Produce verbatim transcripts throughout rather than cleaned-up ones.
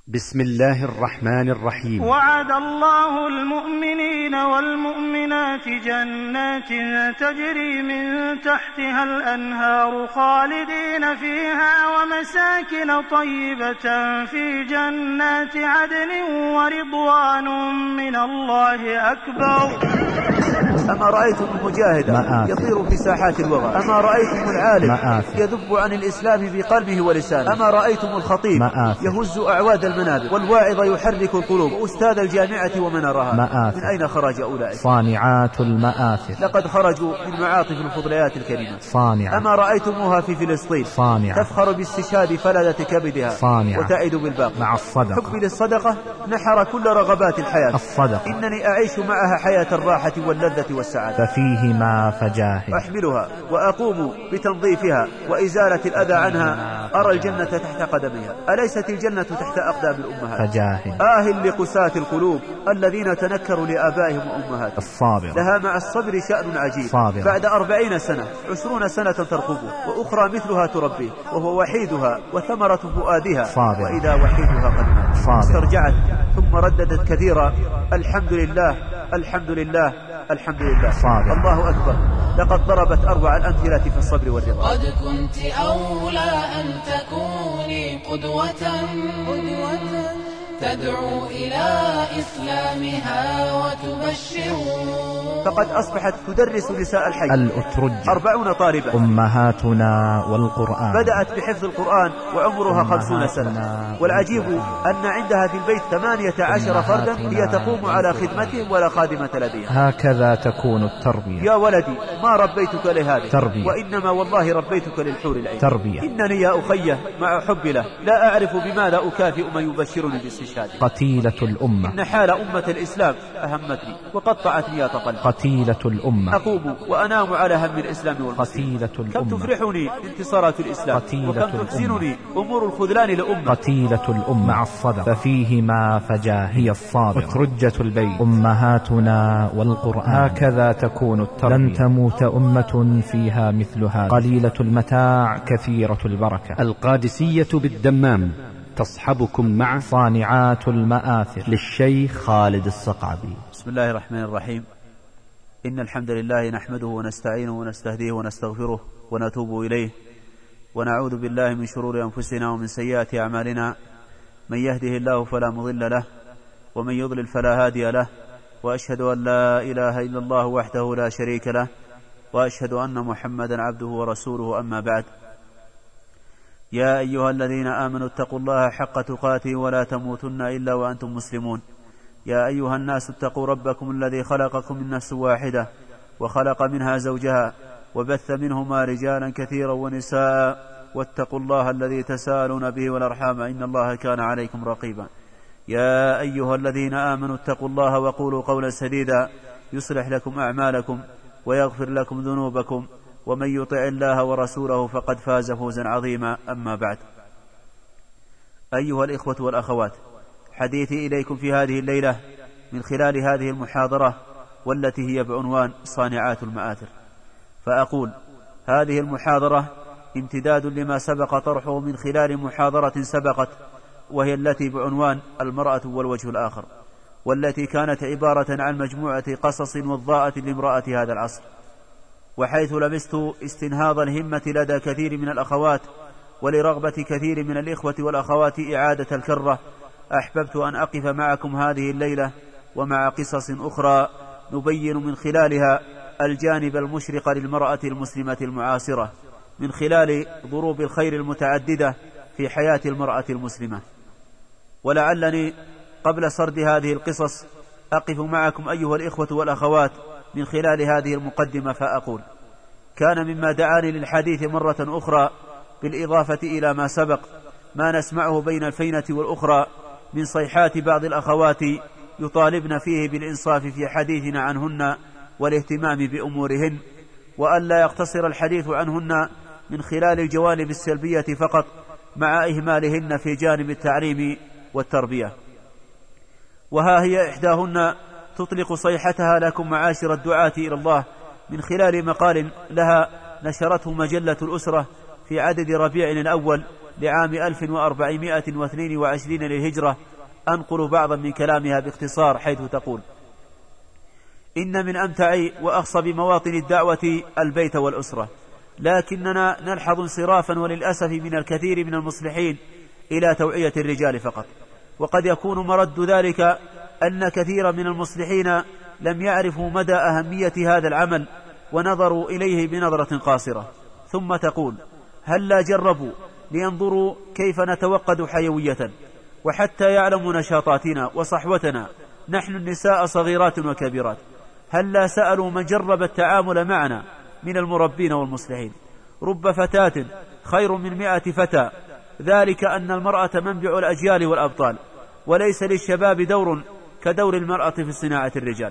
بسم الله الرحمن الرحيم. وعد الله المؤمنين والمؤمنات جنات تجري من تحتها الأنهار خالدين فيها ومساكن طيبة في جنات عدن ورضوان من الله أكبر. أما رأيتم المجاهد يطير في ساحات الوغى؟ أما رأيتم العالم يذب عن الإسلام بقلبه ولسانه؟ أما رأيتم الخطيب يهز أعواد المنابر والواعظ يحرك القلوب وأستاذ الجامعة ومنارها؟ من أين خرج أولئك؟ صانعات المآثر. لقد خرجوا من معاطف الفضليات الكريمة. صانعة. أما رأيتموها في فلسطين؟ صانعة. تفخر باستشهاد فلذة كبدها. صانعة. وتعد بالباقي. مع الصدقة. حبي للصدقة نحر كل رغبات الحياة. الصدقة. إنني أعيش معها حياة الراحة واللذة والسعادة. ففيهما فجاهد. أحملها وأقوم بتنظيفها وإزالة الأذى عنها. أرى الجنة تحت قدمها. أليست الجنة تحت أقدام الأمهات؟ فجاهد. آه لقساة القلوب الذين تنكروا لآبائهم وأمهاتهم. الصابر. لها مع الصبر شأن عجيب. صابر. بعد أربعين سنة عشرون سنة ترقبه وأخرى مثلها تربيه وهو وحيدها وثمرة فؤادها. صابر. وإذا وحيدها قد مات استرجعت ثم رددت كثيرا الحمد لله الحمد لله الحمد لله. صابر. الله أكبر. لقد ضربت أروع الأمثلة في الصبر والرضا. قد كنت أولى أن تكوني قدوة تدعو إلى إسلامها وتبشر. فقد أصبحت تدرس نساء الحي الأترج أربعون طالبة. أمهاتنا والقرآن. بدأت بحفظ القرآن وعمرها خمسون سنة. والعجيب أن عندها في البيت ثمانية عشر فردا هي تقوم على خدمتهم ولا خادمة لديها. هكذا تكون التربية. يا ولدي ما ربيتك لهذا تربية. وإنما والله ربيتك للحور العين. تربية. إنني يا أخي مع حب له لا أعرف بماذا أكافئ من يبشرني باستشهاد. قتيلة الأمة. إن حال أمة الإسلام أهمتني وقطعتني يا تقلب. قتيلة الأمة. أقوم وأنام على هم الإسلام والمسلمين. قتيلة الأمة. كم تفرحني انتصارات الإسلام وكم تحزنني أمور الخذلان لأمة. قتيلة الأمة. مع الصدقة. ففيهما فجاه. هي الصابرة. أترجة البيت. أمهاتنا والقرآن. هكذا تكون التربية. لن تموت أمة فيها مثلها. قليلة المتاع كثيرة البركة. القادسية بالدمام تصحبكم مع صانعات المآثر للشيخ خالد الصقعبي. بسم الله الرحمن الرحيم. إن الحمد لله نحمده ونستعينه ونستهديه ونستغفره ونتوب إليه ونعوذ بالله من شرور أنفسنا ومن سيئات أعمالنا. من يهده الله فلا مضل له ومن يضلل فلا هادي له. وأشهد أن لا إله إلا الله وحده لا شريك له وأشهد أن محمدا عبده ورسوله. أما بعد. يا أيها الذين آمنوا اتقوا الله حق تقاته ولا تموتن إلا وأنتم مسلمون. يا أيها الناس اتقوا ربكم الذي خلقكم من نفس واحدة وخلق منها زوجها وبث منهما رجالا كثيرا ونساء واتقوا الله الذي تساءلون به والأرحام إن الله كان عليكم رقيبا. يا أيها الذين آمنوا اتقوا الله وقولوا قولا سديدا يصلح لكم أعمالكم ويغفر لكم ذنوبكم ومن يطع الله ورسوله فقد فاز فوزا عظيما. أما بعد. أيها الإخوة والأخوات، حديثي إليكم في هذه الليلة من خلال هذه المحاضرة والتي هي بعنوان صانعات المآثر. فأقول هذه المحاضرة امتداد لما سبق طرحه من خلال محاضرة سبقت وهي التي بعنوان المرأة والوجه الآخر، والتي كانت عبارة عن مجموعة قصص وضاءة لامرأة هذا العصر. وحيث لمست استنهاض الهمة لدى كثير من الأخوات ولرغبة كثير من الإخوة والأخوات إعادة الكرة، أحببت أن أقف معكم هذه الليلة ومع قصص أخرى نبين من خلالها الجانب المشرق للمرأة المسلمة المعاصرة من خلال ضروب الخير المتعددة في حياة المرأة المسلمة. ولعلني قبل سرد هذه القصص أقف معكم أيها الإخوة والأخوات من خلال هذه المقدمة فأقول كان مما دعاني للحديث مرة أخرى بالإضافة إلى ما سبق ما نسمعه بين الفينة والأخرى من صيحات بعض الأخوات يطالبن فيه بالإنصاف في حديثنا عنهن والاهتمام بأمورهن، وأن لا يقتصر الحديث عنهن من خلال الجوانب السلبية فقط مع إهمالهن في جانب التعليم والتربية. وها هي إحداهن تطلق صيحتها لكم معاشر الدعاة إلى الله من خلال مقال لها نشرته مجلة الأسرة في عدد ربيع الأول لعام ألف وأربعمائة واثنين وعشرين للهجرة أنقل بعضا من كلامها باختصار، حيث تقول: إن من أمتع وأخصب مواطن الدعوة البيت والأسرة، لكننا نلحظ انصرافا وللأسف من الكثير من المصلحين إلى توعية الرجال فقط، وقد يكون مرد ذلك أن كثيرا من المصلحين لم يعرفوا مدى أهمية هذا العمل ونظروا إليه بنظرة قاصرة. ثم تقول: هل لا جربوا لينظروا كيف نتوقد حيوية، وحتى يعلموا نشاطاتنا وصحوتنا نحن النساء صغيرات وكبيرات؟ هل لا سألوا من جرب التعامل معنا من المربين والمصلحين؟ رب فتاة خير من مئة فتى، ذلك أن المرأة منبع الأجيال والأبطال، وليس للشباب دور كدور المرأة في صناعة الرجال.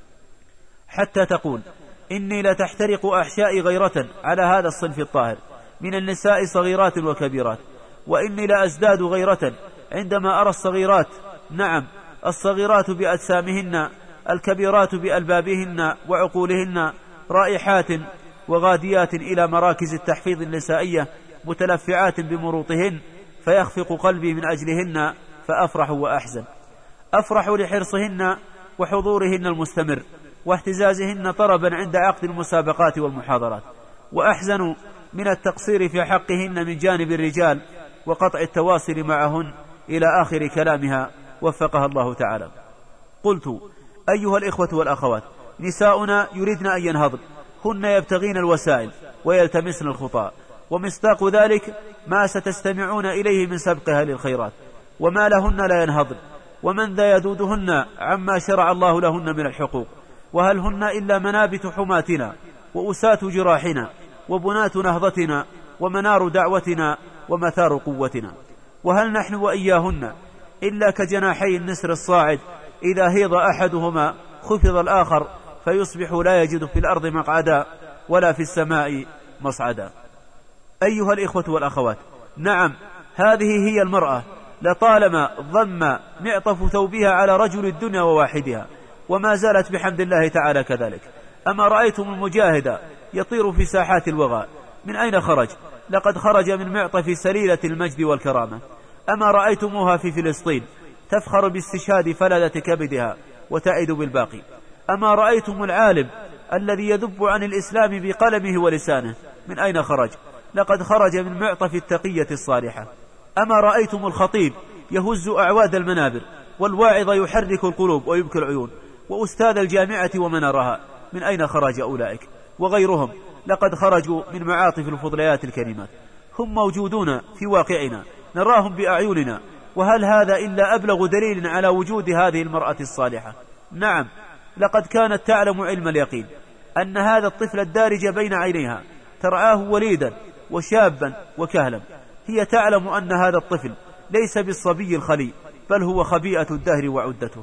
حتى تقول: إني لتحترق أحشائي غيرة على هذا الصنف الطاهر من النساء صغيرات وكبيرات، وإني لأزداد غيرة عندما أرى الصغيرات، نعم الصغيرات بأجسامهن، الكبيرات بألبابهن وعقولهن، رائحات وغاديات إلى مراكز التحفيظ النسائية متلفعات بمروطهن، فيخفق قلبي من أجلهن، فأفرح وأحزن. أفرح لحرصهن وحضورهن المستمر واهتزازهن طربا عند عقد المسابقات والمحاضرات، وأحزن من التقصير في حقهن من جانب الرجال وقطع التواصل معهن، إلى آخر كلامها وفقها الله تعالى. قلت: أيها الإخوة والأخوات، نساؤنا يريدن أن ينهضن، هن يبتغين الوسائل ويلتمسن الخطى، ومصداق ذلك ما ستستمعون إليه من سبقها للخيرات، وما لهن لا ينهضن، ومن ذا يدودهن عما شرع الله لهن من الحقوق، وهل هن إلا منابت حماتنا وأسات جراحنا وبنات نهضتنا ومنار دعوتنا ومثار قوتنا، وهل نحن وإياهن إلا كجناحي النسر الصاعد، إذا هيض أحدهما خفض الآخر، فيصبح لا يجد في الأرض مقعدا ولا في السماء مصعدا. أيها الإخوة والأخوات، نعم هذه هي المرأة، لطالما ضم معطف ثوبها على رجل الدنيا وواحدها، وما زالت بحمد الله تعالى كذلك. أما رأيتم المجاهد يطير في ساحات الوغى، من أين خرج؟ لقد خرج من معطف سليلة المجد والكرامة. أما رأيتموها في فلسطين تفخر باستشهاد فلذة كبدها وتعد بالباقي؟ أما رأيتم العالم الذي يذب عن الإسلام بقلمه ولسانه، من أين خرج؟ لقد خرج من معطف التقية الصالحة. أما رأيتم الخطيب يهز أعواد المنابر، والواعظ يحرك القلوب ويبكي العيون، وأستاذ الجامعة ومنارها، من أين خرج أولئك وغيرهم؟ لقد خرجوا من معاطف الفضليات الكريمات، هم موجودون في واقعنا، نراهم بأعيننا، وهل هذا إلا أبلغ دليل على وجود هذه المرأة الصالحة؟ نعم، لقد كانت تعلم علم اليقين أن هذا الطفل الدارج بين عينيها ترعاه وليدا وشابا وكهلا، هي تعلم أن هذا الطفل ليس بالصبي الخلي، بل هو خبيئة الدهر وعدته.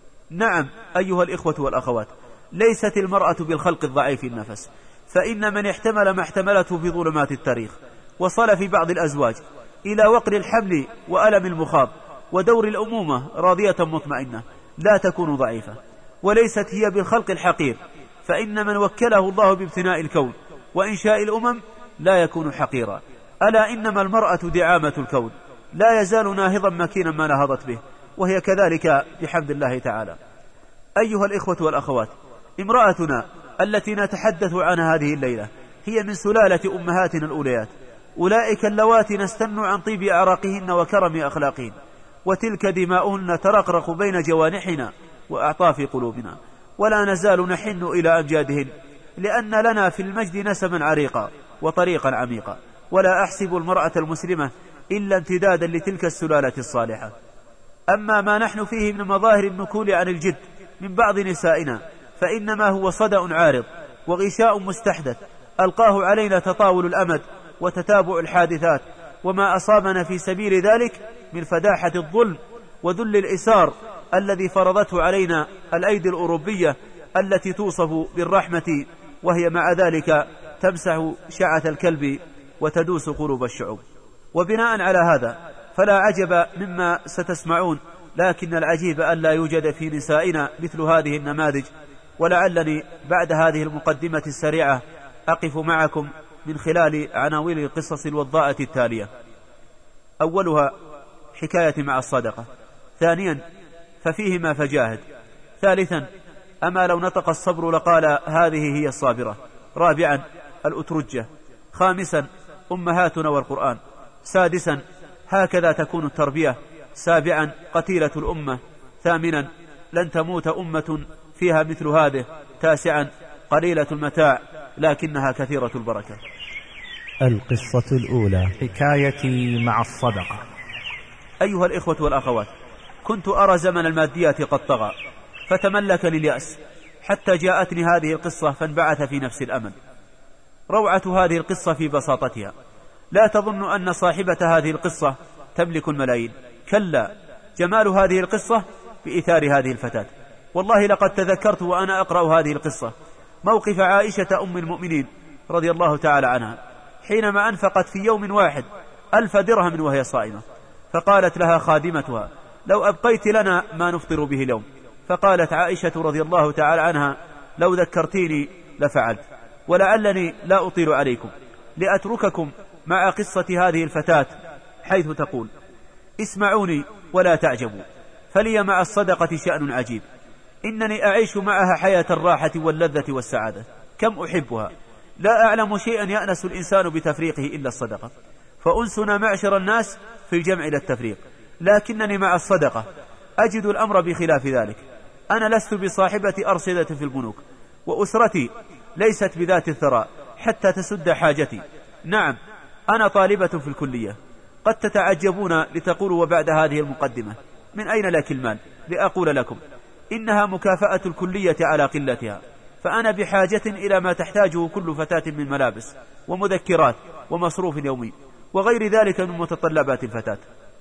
نعم أيها الإخوة والأخوات، ليست المرأة بالخلق الضعيف النفس، فإن من احتمل ما احتملته في ظلمات التاريخ وصل في بعض الأزواج إلى وقر الحمل وألم المخاض ودور الأمومة راضية مطمئنة لا تكون ضعيفة. وليست هي بالخلق الحقير، فإن من وكله الله بابتناء الكون وإنشاء الأمم لا يكون حقيرا. ألا إنما المرأة دعامة الكون، لا يزال ناهضا مكينا ما نهضت به، وهي كذلك بحمد الله تعالى. أيها الإخوة والأخوات، امرأتنا التي نتحدث عنها هذه الليلة هي من سلالة أمهاتنا الأوليات، أولئك اللواتي نستن عن طيب أعراقهن وكرم أخلاقهن، وتلك دماؤهن ترقرق بين جوانحنا وأعطاف قلوبنا، ولا نزال نحن إلى أمجادهن، لأن لنا في المجد نسبا عريقا وطريقا عميقا، ولا أحسب المرأة المسلمة إلا امتدادا لتلك السلالة الصالحة. أما ما نحن فيه من مظاهر النكول عن الجد من بعض نسائنا، فإنما هو صدأ عارض وغشاء مستحدث ألقاه علينا تطاول الأمد وتتابع الحادثات، وما أصابنا في سبيل ذلك من فداحة الظلم وذل الإسار الذي فرضته علينا الأيدي الأوروبية التي توصف بالرحمة، وهي مع ذلك تمسح شعث الكلب وتدوس قلوب الشعوب. وبناء على هذا فلا عجب مما ستسمعون، لكن العجيب أن لا يوجد في نسائنا مثل هذه النماذج. ولعلني بعد هذه المقدمة السريعة أقف معكم من خلال عناوين القصص الوضاءة التالية. أولها حكاية مع الصدقة. ثانيا ففيهما فجاهد. ثالثا أما لو نطق الصبر لقال هذه هي الصابرة. رابعا الأترجة. خامسا أمهاتنا والقرآن. سادسا هكذا تكون التربية. سابعا قتيلة الأمة. ثامنا لن تموت أمة فيها مثل هذه. تاسعا قليلة المتاع لكنها كثيرة البركة. القصة الأولى حكايتي مع الصدقة. أيها الإخوة والأخوات، كنت أرى زمن الماديات قد طغى فتملكني اليأس حتى جاءتني هذه القصة فانبعث في نفس الأمل. روعة هذه القصة في بساطتها. لا تظن أن صاحبة هذه القصة تملك الملايين، كلا، جمال هذه القصة بإثار هذه الفتاة. والله لقد تذكرت وأنا أقرأ هذه القصة موقف عائشة أم المؤمنين رضي الله تعالى عنها حينما أنفقت في يوم واحد ألف درهم وهي صائمة، فقالت لها خادمتها لو أبقيت لنا ما نفطر به اليوم. فقالت عائشة رضي الله تعالى عنها لو ذكرتيني لفعلت، ولعلني لا أطيل عليكم لأترككم مع قصة هذه الفتاة حيث تقول: اسمعوني ولا تعجبوا، فلي مع الصدقة شأن عجيب، إنني أعيش معها حياة الراحة واللذة والسعادة، كم أحبها، لا أعلم شيئا يأنس الإنسان بتفريقه إلا الصدقة، فأنسنا معشر الناس في الجمع إلى التفريق، لكنني مع الصدقة أجد الأمر بخلاف ذلك. أنا لست بصاحبة أرصدة في البنوك، وأسرتي ليست بذات الثراء حتى تسد حاجتي. نعم، أنا طالبة في الكلية. قد تتعجبون لتقولوا وبعد هذه المقدمة من أين لك المال؟ لأقول لكم إنها مكافأة الكلية على قلتها، فأنا بحاجة إلى ما تحتاجه كل فتاة من ملابس ومذكرات ومصروف يومي وغير ذلك من متطلبات الفتاة،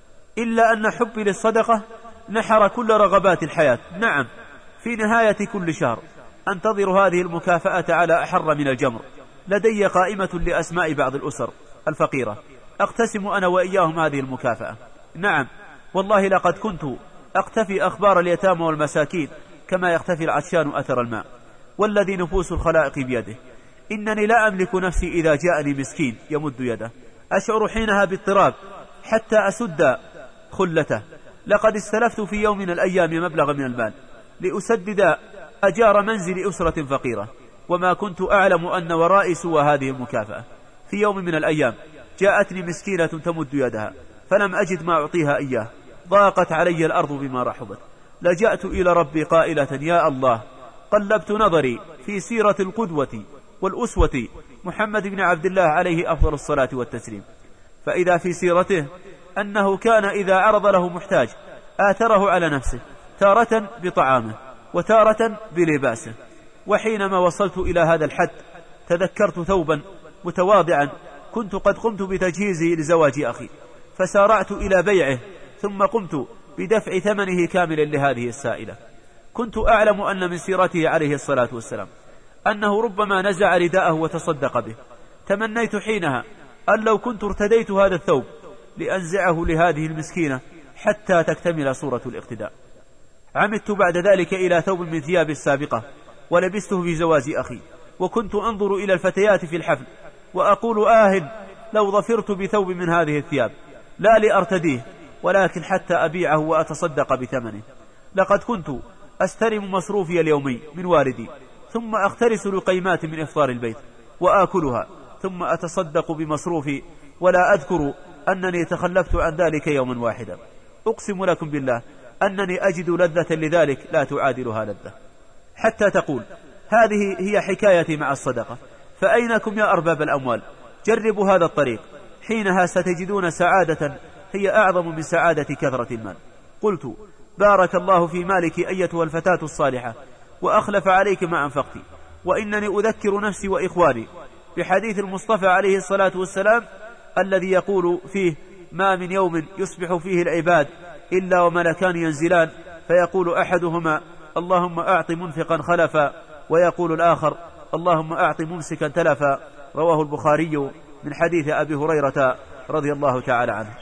إلا أن حبي للصدقة نحر كل رغبات الحياة. نعم، في نهاية كل شهر أنتظر هذه المكافأة على أحر من الجمر. لدي قائمة لأسماء بعض الأسر الفقيرة أقتسم أنا وإياهم هذه المكافأة. نعم والله لقد كنت أقتفي أخبار اليتامى والمساكين كما يختفي العطشان أثر الماء، والذي نفوس الخلائق بيده، إنني لا أملك نفسي إذا جاءني مسكين يمد يده، أشعر حينها باضطراب حتى أسد خلته. لقد استلفت في يوم من الأيام مبلغ من المال لأسدد أجار منزل أسرة فقيرة، وما كنت أعلم أن ورائي سوى هذه المكافأة. في يوم من الأيام جاءتني مسكينة تمد يدها فلم أجد ما أعطيها إياه، ضاقت علي الأرض بما رحبت، لجأت إلى ربي قائلة: يا الله، قلبت نظري في سيرة القدوة والأسوة محمد بن عبد الله عليه أفضل الصلاة والتسليم، فإذا في سيرته أنه كان إذا عرض له محتاج آثره على نفسه، تارة بطعامه وتارة بلباسه. وحينما وصلت إلى هذا الحد تذكرت ثوبا متواضعا كنت قد قمت بتجهيزه لزواج أخي، فسارعت إلى بيعه ثم قمت بدفع ثمنه كاملا لهذه السائلة. كنت أعلم أن من سيرته عليه الصلاة والسلام أنه ربما نزع رداءه وتصدق به. تمنيت حينها أن لو كنت ارتديت هذا الثوب لأنزعه لهذه المسكينة حتى تكتمل صورة الاقتداء. عمدت بعد ذلك إلى ثوب من ثيابي السابقة ولبسته في زواج أخي، وكنت أنظر إلى الفتيات في الحفل وأقول: آه لو ظفرت بثوب من هذه الثياب، لا لأرتديه ولكن حتى أبيعه وأتصدق بثمنه. لقد كنت أستلم مصروفي اليومي من والدي، ثم أخترس لقيمات من إفطار البيت وآكلها، ثم أتصدق بمصروفي، ولا أذكر أنني تخلفت عن ذلك يوما واحدا. أقسم لكم بالله أنني أجد لذة لذلك لا تعادلها لذة. حتى تقول: هذه هي حكايتي مع الصدقة، فأينكم يا أرباب الأموال؟ جربوا هذا الطريق، حينها ستجدون سعادة هي أعظم من سعادة كثرة المال. قلت: بارك الله في مالك أيتها الفتاة الصالحة، وأخلف عليك ما أنفقت، وإنني أذكر نفسي وإخواني بحديث المصطفى عليه الصلاة والسلام الذي يقول فيه: ما من يوم يصبح فيه العباد إلا وملكان ينزلان، فيقول أحدهما: اللهم أعط منفقا خلفا، ويقول الآخر: اللهم أعط ممسكا تلفا. رواه البخاري من حديث أبي هريرة رضي الله تعالى عنه.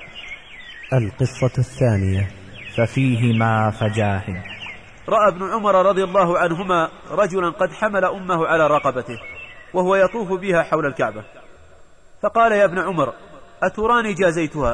القصة الثانية ففيهما فجاهد. رأى ابن عمر رضي الله عنهما رجلا قد حمل أمه على رقبته وهو يطوف بها حول الكعبة، فقال: يا ابن عمر، أتراني جازيتها؟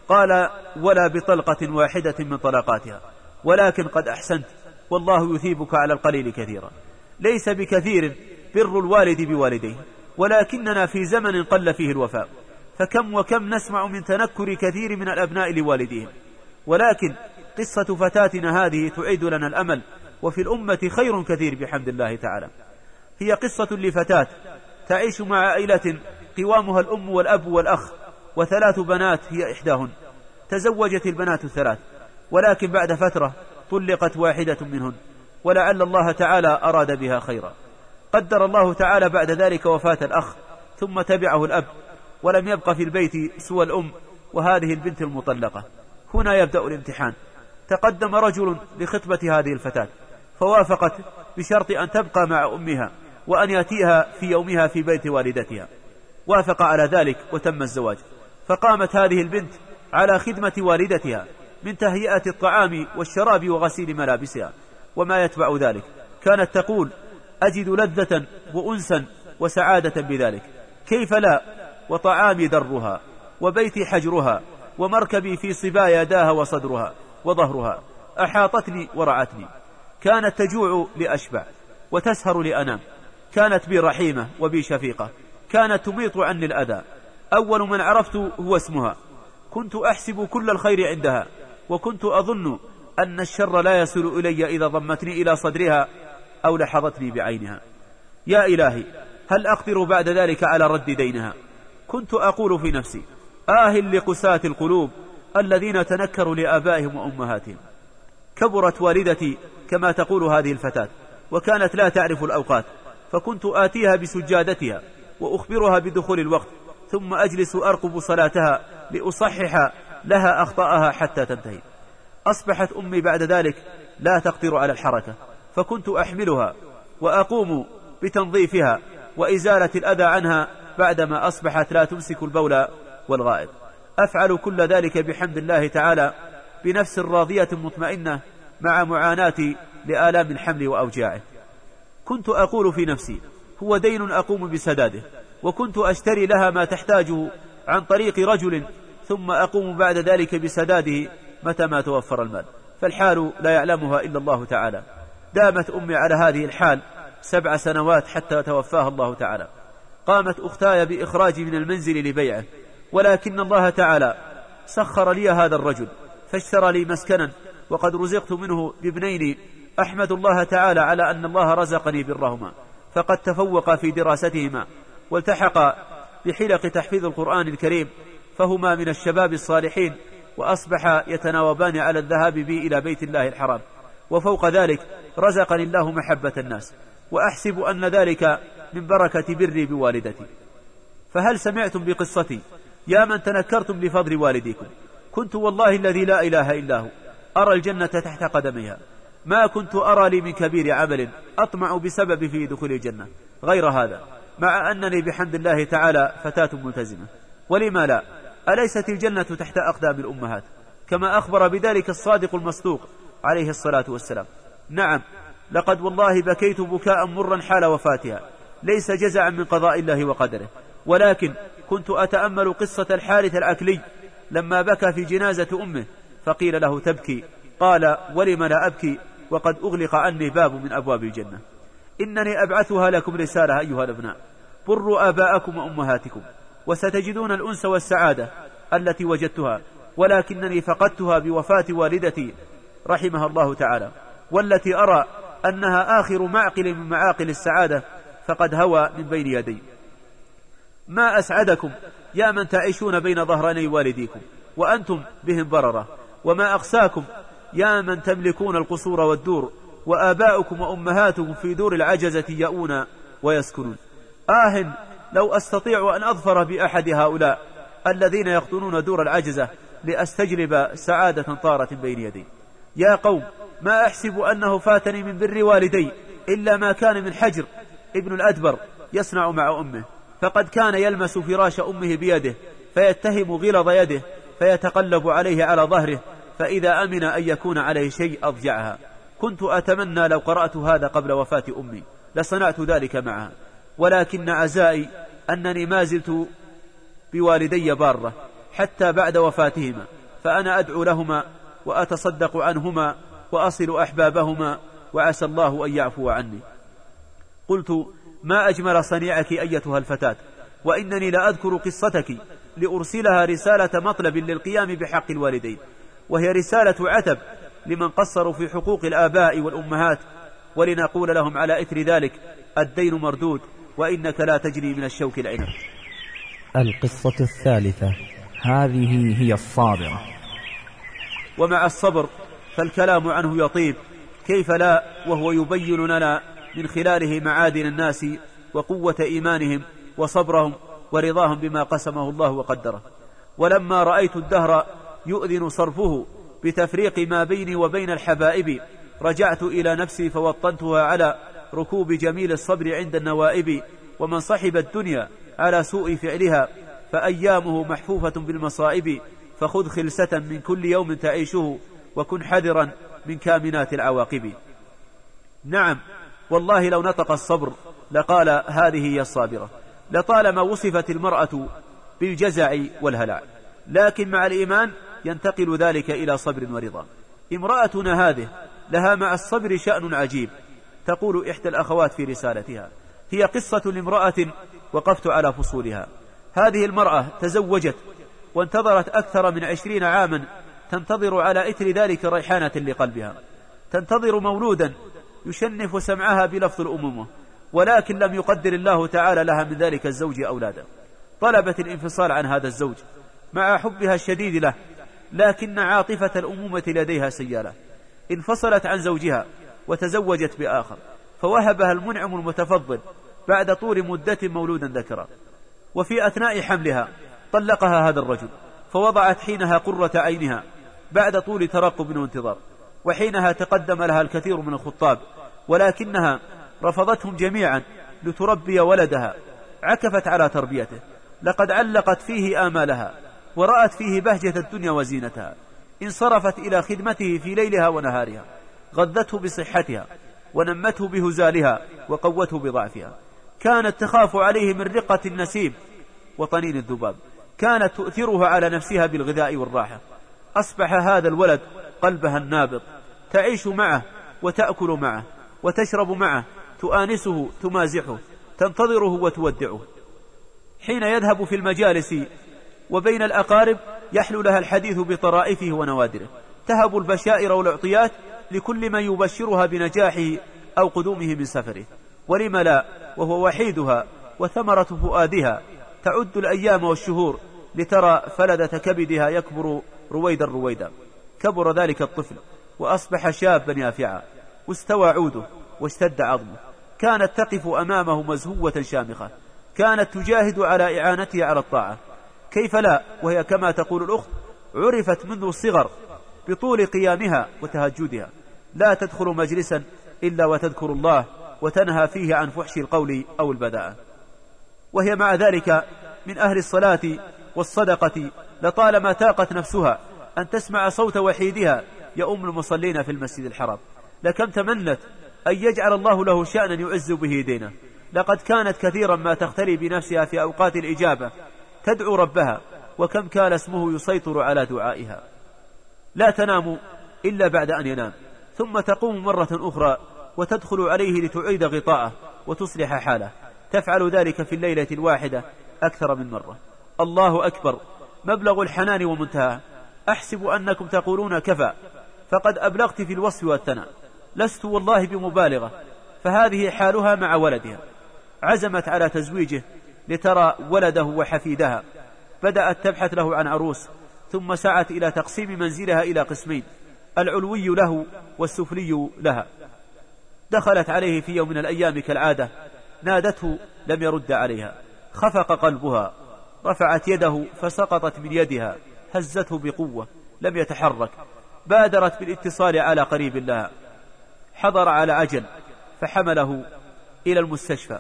قال ولا بطلقة واحدة من طلقاتها، ولكن قد أحسنت والله يثيبك على القليل كثيرا. ليس بكثير بر الوالد بوالديه، ولكننا في زمن قل فيه الوفاء، فكم وكم نسمع من تنكر كثير من الأبناء لوالديهم. ولكن قصة فتاتنا هذه تعيد لنا الأمل، وفي الأمة خير كثير بحمد الله تعالى. هي قصة لفتاة تعيش مع عائلة قوامها الأم والأب والأخ وثلاث بنات هي إحداهن. تزوجت البنات الثلاث، ولكن بعد فترة طلقت واحدة منهن، ولعل الله تعالى أراد بها خيرا. قدر الله تعالى بعد ذلك وفاة الأخ، ثم تبعه الأب، ولم يبق في البيت سوى الأم وهذه البنت المطلقة. هنا يبدأ الامتحان. تقدم رجل لخطبة هذه الفتاة فوافقت بشرط أن تبقى مع أمها وأن يأتيها في يومها في بيت والدتها. وافق على ذلك وتم الزواج. فقامت هذه البنت على خدمة والدتها من تهيئة الطعام والشراب وغسيل ملابسها وما يتبع ذلك. كانت تقول أجد لذة وأنسا وسعادة بذلك، كيف لا، وطعامي درها وبيتي حجرها ومركبي في صبا يداها وصدرها وظهرها، أحاطتني ورعتني. كانت تجوع لأشبع وتسهر لأنام. كانت بي رحيمة وبي شفيقة. كانت تميط عني الأذى. أول من عرفت هو اسمها. كنت أحسب كل الخير عندها، وكنت أظن أن الشر لا يصل إلي إذا ضمتني إلى صدرها أو لحظتني بعينها. يا إلهي، هل أقدر بعد ذلك على رد دينها؟ كنت أقول في نفسي آه لقساة القلوب الذين تنكروا لآبائهم وأمهاتهم. كبرت والدتي كما تقول هذه الفتاة، وكانت لا تعرف الأوقات، فكنت آتيها بسجادتها وأخبرها بدخول الوقت، ثم أجلس أرقب صلاتها لأصحح لها أخطاءها حتى تنتهي. أصبحت أمي بعد ذلك لا تقدر على الحركة، فكنت أحملها وأقوم بتنظيفها وإزالة الأذى عنها بعدما أصبحت لا تمسك البول والغائط. أفعل كل ذلك بحمد الله تعالى بنفس راضية مطمئنة مع معاناتي لآلام الحمل وأوجاعه. كنت أقول في نفسي هو دين أقوم بسداده، وكنت أشتري لها ما تحتاجه عن طريق رجل، ثم أقوم بعد ذلك بسداده متى ما توفر المال، فالحال لا يعلمها إلا الله تعالى. دامت أمي على هذه الحال سبع سنوات حتى توفاها الله تعالى. قامت أختاي بإخراجي من المنزل لبيعه، ولكن الله تعالى سخر لي هذا الرجل فاشترى لي مسكنا، وقد رزقت منه بابنين. أحمد الله تعالى على أن الله رزقني برهما، فقد تفوق في دراستهما والتحق بحلق تحفيظ القرآن الكريم، فهما من الشباب الصالحين، وأصبح يتناوبان على الذهاب بي إلى بيت الله الحرام. وفوق ذلك رزقني الله محبة الناس، وأحسب أن ذلك من بركة بري بوالدتي. فهل سمعتم بقصتي يا من تنكرتم لفضل والديكم؟ كنت والله الذي لا إله إلا هو أرى الجنة تحت قدميها. ما كنت أرى لي من كبير عمل أطمع بسبب في دخول الجنة غير هذا، مع أنني بحمد الله تعالى فتاة ملتزمة. ولما لا؟ أليست الجنة تحت أقدام الأمهات كما أخبر بذلك الصادق المصدوق عليه الصلاة والسلام؟ نعم، لقد والله بكيت بكاء مرا حال وفاتها، ليس جزعا من قضاء الله وقدره، ولكن كنت أتأمل قصة الحارث العكلي لما بكى في جنازة أمه، فقيل له تبكي؟ قال ولم لا أبكي وقد أغلق عني باب من أبواب الجنة. إنني أبعثها لكم رسالة أيها الأبناء، بروا آباءكم وأمهاتكم وستجدون الأنس والسعادة التي وجدتها، ولكنني فقدتها بوفاة والدتي رحمها الله تعالى، والتي أرى أنها آخر معقل من معاقل السعادة، فقد هوى من بين يدي. ما أسعدكم يا من تعيشون بين ظهراني والديكم وأنتم بهم بررة، وما أقساكم يا من تملكون القصور والدور وآباؤكم وأمهاتكم في دور العجزة يأون ويسكنون. آه لو أستطيع أن أظفر بأحد هؤلاء الذين يقطنون دور العجزة لأستجلب سعادة طارت بين يدي. يا قوم، ما أحسب أنه فاتني من بر والدي إلا ما كان من حجر ابن الأدبر يصنع مع أمه، فقد كان يلمس فراش أمه بيده فيتهم غلظ يده فيتقلب عليه على ظهره، فإذا أمن أن يكون عليه شيء أضجعها. كنت أتمنى لو قرأت هذا قبل وفاة أمي لصنعت ذلك معها، ولكن عزائي أنني ما زلت بوالدي بارة، حتى بعد وفاتهما، فأنا أدعو لهما وأتصدق عنهما وأصل أحبابهما، وعسى الله أن يعفو عني. قلت: ما أجمل صنيعك أيتها الفتاة، وإنني لأذكر قصتك لأرسلها رسالة مطلب للقيام بحق الوالدين، وهي رسالة عتب لمن قصروا في حقوق الآباء والأمهات، ولنقول لهم على إثر ذلك: الدين مردود، وإنك لا تجري من الشوك العنب. القصة الثالثة. هذه هي الصابرة. ومع الصبر فالكلام عنه يطيب، كيف لا وهو يبين لنا من خلاله معادن الناس وقوة إيمانهم وصبرهم ورضاهم بما قسمه الله وقدره. ولما رأيت الدهر يؤذن صرفه بتفريق ما بيني وبين الحبائب، رجعت إلى نفسي فوطنتها على ركوب جميل الصبر عند النوائب. ومن صحب الدنيا على سوء فعلها فأيامه محفوفة بالمصائب، فخذ خلسة من كل يوم تعيشه، وكن حذرا من كامنات العواقب. نعم والله لو نطق الصبر لقال: هذه هي الصابرة. لطالما وصفت المرأة بالجزع والهلع، لكن مع الإيمان ينتقل ذلك إلى صبر ورضا. امرأتنا هذه لها مع الصبر شأن عجيب. تقول إحدى الأخوات في رسالتها: هي قصة لامرأة وقفت على فصولها. هذه المرأة تزوجت وانتظرت أكثر من عشرين عاما، تنتظر على إثر ذلك ريحانة لقلبها، تنتظر مولودا يشنف سمعها بلفظ الأمومة، ولكن لم يقدر الله تعالى لها من ذلك الزوج أولادا. طلبت الانفصال عن هذا الزوج مع حبها الشديد له، لكن عاطفة الأمومة لديها سيالة. انفصلت عن زوجها وتزوجت بآخر، فوهبها المنعم المتفضل بعد طول مدة مولودا ذكرا. وفي أثناء حملها طلقها هذا الرجل، فوضعت حينها قرة عينها بعد طول ترقب وانتظار. وحينها تقدم لها الكثير من الخطاب، ولكنها رفضتهم جميعا لتربي ولدها. عكفت على تربيته، لقد علقت فيه آمالها ورأت فيه بهجة الدنيا وزينتها. انصرفت إلى خدمته في ليلها ونهارها، غذته بصحتها ونمته بهزالها وقوته بضعفها. كانت تخاف عليه من رقة النسيم وطنين الذباب، كانت تؤثرها على نفسها بالغذاء والراحة. أصبح هذا الولد قلبها النابض، تعيش معه وتأكل معه وتشرب معه، تؤانسه تمازحه، تنتظره وتودعه. حين يذهب في المجالس وبين الأقارب يحلو لها الحديث بطرائفه ونوادره، تهب البشائر والعطيات لكل من يبشرها بنجاحه أو قدومه من سفره. ولم لا وهو وحيدها وثمرة فؤادها، تعد الأيام والشهور لترى فلدة كبدها يكبر رويدا رويدا. كبر ذلك الطفل وأصبح شابا يافعا، واستوى عوده واشتد عظمه. كانت تقف أمامه مزهوة شامخة، كانت تجاهد على إعانته على الطاعة. كيف لا وهي كما تقول الأخت عرفت منذ الصغر بطول قيامها وتهجدها، لا تدخل مجلسا إلا وتذكر الله وتنهى فيه عن فحش القول أو البذاءة. وهي مع ذلك من أهل الصلاة والصدقة، لطالما تاقت نفسها أن تسمع صوت وحيدها يؤم المصلين في المسجد الحرام. لكم تمنت أن يجعل الله له شأنا يعز به دينه. لقد كانت كثيرا ما تختلي بنفسها في أوقات الإجابة تدعو ربها، وكم كان اسمه يسيطر على دعائها. لا تنام إلا بعد أن ينام، ثم تقوم مرة أخرى وتدخل عليه لتعيد غطاءه وتصلح حاله. تفعل ذلك في الليلة الواحدة أكثر من مرة. الله أكبر، مبلغ الحنان ومنتهى. أحسب أنكم تقولون كفى، فقد أبلغت في الوصف والثناء. لست والله بمبالغة، فهذه حالها مع ولدها. عزمت على تزويجه لترى ولده وحفيدها، بدأت تبحث له عن عروس، ثم سعت إلى تقسيم منزلها إلى قسمين، العلوي له والسفلي لها. دخلت عليه في يوم من الأيام كالعادة، نادته لم يرد عليها، خفق قلبها، رفعت يده فسقطت من يدها، هزته بقوة لم يتحرك. بادرت بالاتصال على قريب لها، حضر على عجل فحمله إلى المستشفى.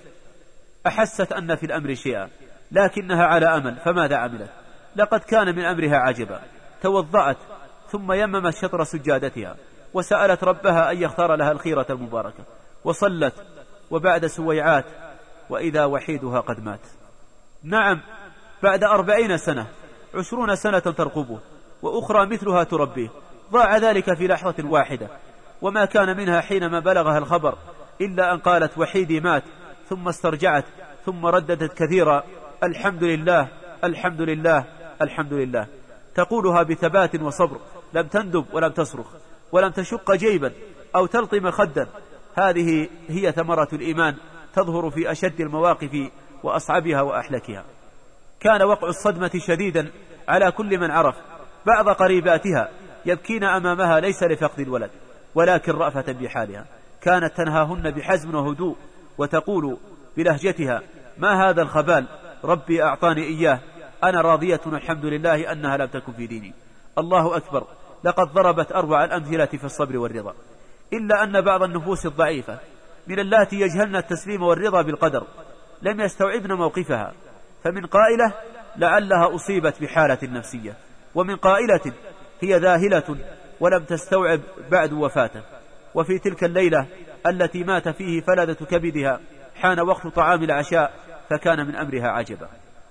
أحست أن في الأمر شيئا، لكنها على أمل، فماذا عملت؟ لقد كان من أمرها عجبا. توضأت ثم يممت شطر سجادتها وسألت ربها أن يختار لها الخيرة المباركة، وصلت. وبعد سويعات وإذا وحيدها قد مات. نعم، بعد أربعين سنة عشرون سنة ترقبه وأخرى مثلها تربيه، ضاع ذلك في لحظة واحدة، وما كان منها حينما بلغها الخبر إلا أن قالت وحيدي مات، ثم استرجعت، ثم رددت كثيرا الحمد لله الحمد لله الحمد لله، تقولها بثبات وصبر، لم تندب ولم تصرخ ولم تشق جيبا أو تلطم خدا. هذه هي ثمرة الإيمان، تظهر في أشد المواقف وأصعبها وأحلكها. كان وقع الصدمة شديدا على كل من عرف بعض قريباتها يبكين أمامها، ليس لفقد الولد ولكن رأفة بحالها. كانت تنهاهن بحزم وهدوء وتقول بلهجتها ما هذا الخبال، ربي أعطاني إياه، أنا راضية الحمد لله أنها لم تكن في ديني. الله أكبر، لقد ضربت أروع الأمثلة في الصبر والرضا. إلا أن بعض النفوس الضعيفة من اللاتي يجهلن التسليم والرضا بالقدر لم يستوعبن موقفها، فمن قائلة لعلها أصيبت بحالة نفسية، ومن قائلة هي ذاهلة ولم تستوعب بعد وفاته. وفي تلك الليلة التي مات فيه فلذة كبدها حان وقت طعام العشاء، فكان من أمرها عجبا.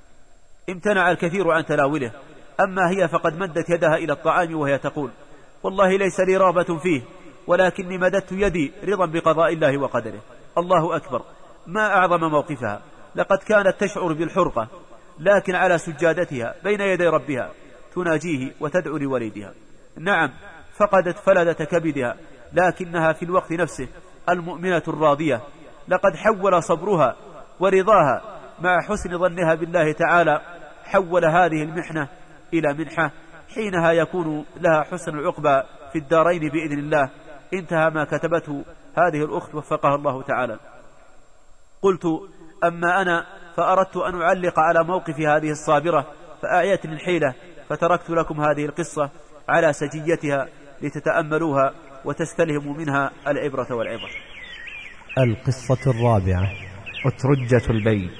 امتنع الكثير عن تناوله، أما هي فقد مدت يدها إلى الطعام وهي تقول والله ليس لي رغبة فيه، ولكني مددت يدي رضا بقضاء الله وقدره. الله أكبر، ما أعظم موقفها، لقد كانت تشعر بالحرقة، لكن على سجادتها بين يدي ربها تناجيه وتدعو لوليدها. نعم، فقدت فلذة كبدها، لكنها في الوقت نفسه المؤمنة الراضية. لقد حول صبرها ورضاها مع حسن ظنها بالله تعالى، حول هذه المحنة إلى منحة، حينها يكون لها حسن العقبى في الدارين بإذن الله. انتهى ما كتبته هذه الأخت وفقها الله تعالى. قلت أما أنا فأردت أن أعلق على موقف هذه الصابرة، فأعيتني الحيلة، فتركت لكم هذه القصة على سجيتها لتتأملوها وتستلهموا منها العبرة والعظة. القصة الرابعة: أترجة البيت.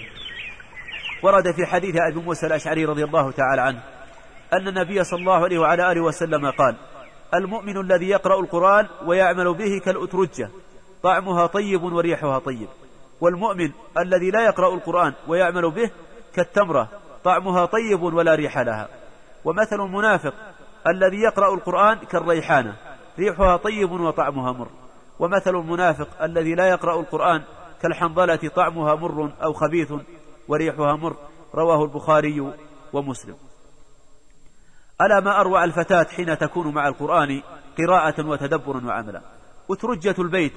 ورد في حديث أبي موسى الأشعري رضي الله تعالى عنه أن النبي صلى الله عليه وعلى آله وسلم قال: المؤمن الذي يقرأ القرآن ويعمل به كالأترجة، طعمها طيب وريحها طيب. والمؤمن الذي لا يقرأ القرآن ويعمل به كالتمرة، طعمها طيب ولا ريح لها. ومثل المنافق الذي يقرأ القرآن كالريحانة، ريحها طيب وطعمها مر. ومثل المنافق الذي لا يقرأ القرآن كالحنظلة، طعمها مر أو خبيث وريحها مر. رواه البخاري ومسلم. ألا ما أروع الفتاة حين تكون مع القرآن قراءة وتدبر وعملا. أترجة البيت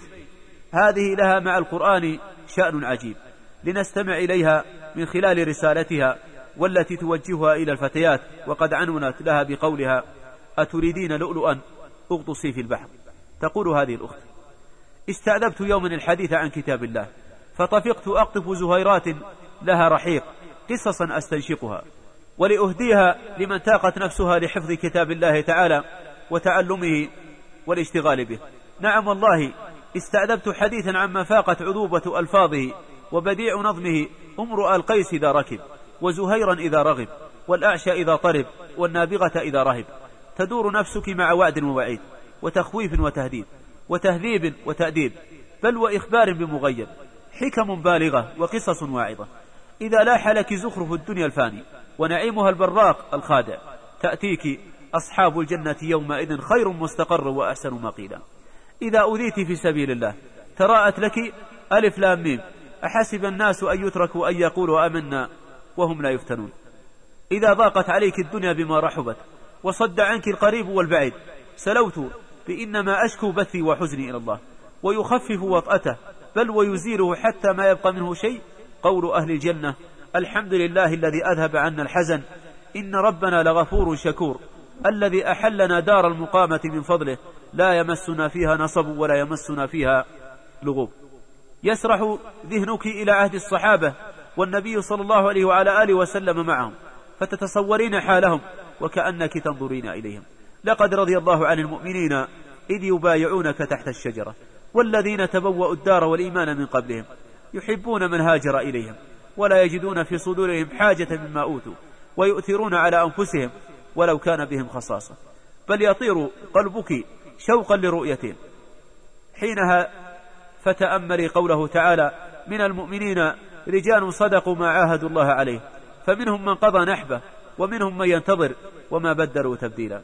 هذه لها مع القرآن شأن عجيب، لنستمع إليها من خلال رسالتها والتي توجهها إلى الفتيات، وقد عنونت لها بقولها: أتريدين لؤلؤا اغطسي في البحر. تقول هذه الأخت: استعذبت يوما الحديث عن كتاب الله، فطفقت أقطف زهيرات لها رحيق، قصصا أستنشقها ولأهديها لمن تاقت نفسها لحفظ كتاب الله تعالى وتعلمه والاشتغال به. نعم والله، استعذبت حديثا عما فاقت عذوبة ألفاظه وبديع نظمه، امرؤ القيس إذا ركب، وزهيرا إذا رغب، والأعشى إذا طرب، والنابغة إذا رهب. تدور نفسك مع وعد ووعيد، وتخويف وتهديد، وتهذيب وتأديب، بل وإخبار بمغيب، حكم بالغة وقصص واعظة. إذا لاح لك زخرف الدنيا الفاني ونعيمها البراق الخادع، تأتيك أصحاب الجنة يومئذ خير مستقر وأحسن مقيلا. إذا أذيت في سبيل الله تراءت لك ألف لام ميم، أحسب الناس أن يتركوا أن يقولوا آمنا وهم لا يفتنون. إذا ضاقت عليك الدنيا بما رحبت وصد عنك القريب والبعيد، سلوت بإنما أشكو بثي وحزني إلى الله، ويخفف وطأته بل ويزيله حتى ما يبقى منه شيء. قول أهل الجنة: الحمد لله الذي أذهب عنا الحزن، إن ربنا لغفور شكور، الذي أحلنا دار المقامة من فضله، لا يمسنا فيها نصب ولا يمسنا فيها لغوب. يسرح ذهنك إلى عهد الصحابة والنبي صلى الله عليه وعلى آله وسلم معهم، فتتصورين حالهم وكأنك تنظرين إليهم. لقد رضي الله عن المؤمنين إذ يبايعونك تحت الشجرة، والذين تبوأوا الدار والإيمان من قبلهم، يحبون من هاجر إليهم، ولا يجدون في صدورهم حاجة مما أوتوا، ويؤثرون على أنفسهم ولو كان بهم خصاصة، بل يطير قلبك شوقا لرؤيتهم. حينها فتأملي قوله تعالى: من المؤمنين رجال صدقوا ما عاهدوا الله عليه، فمنهم من قضى نحبه ومنهم من ينتظر وما بدلوا تبديلا.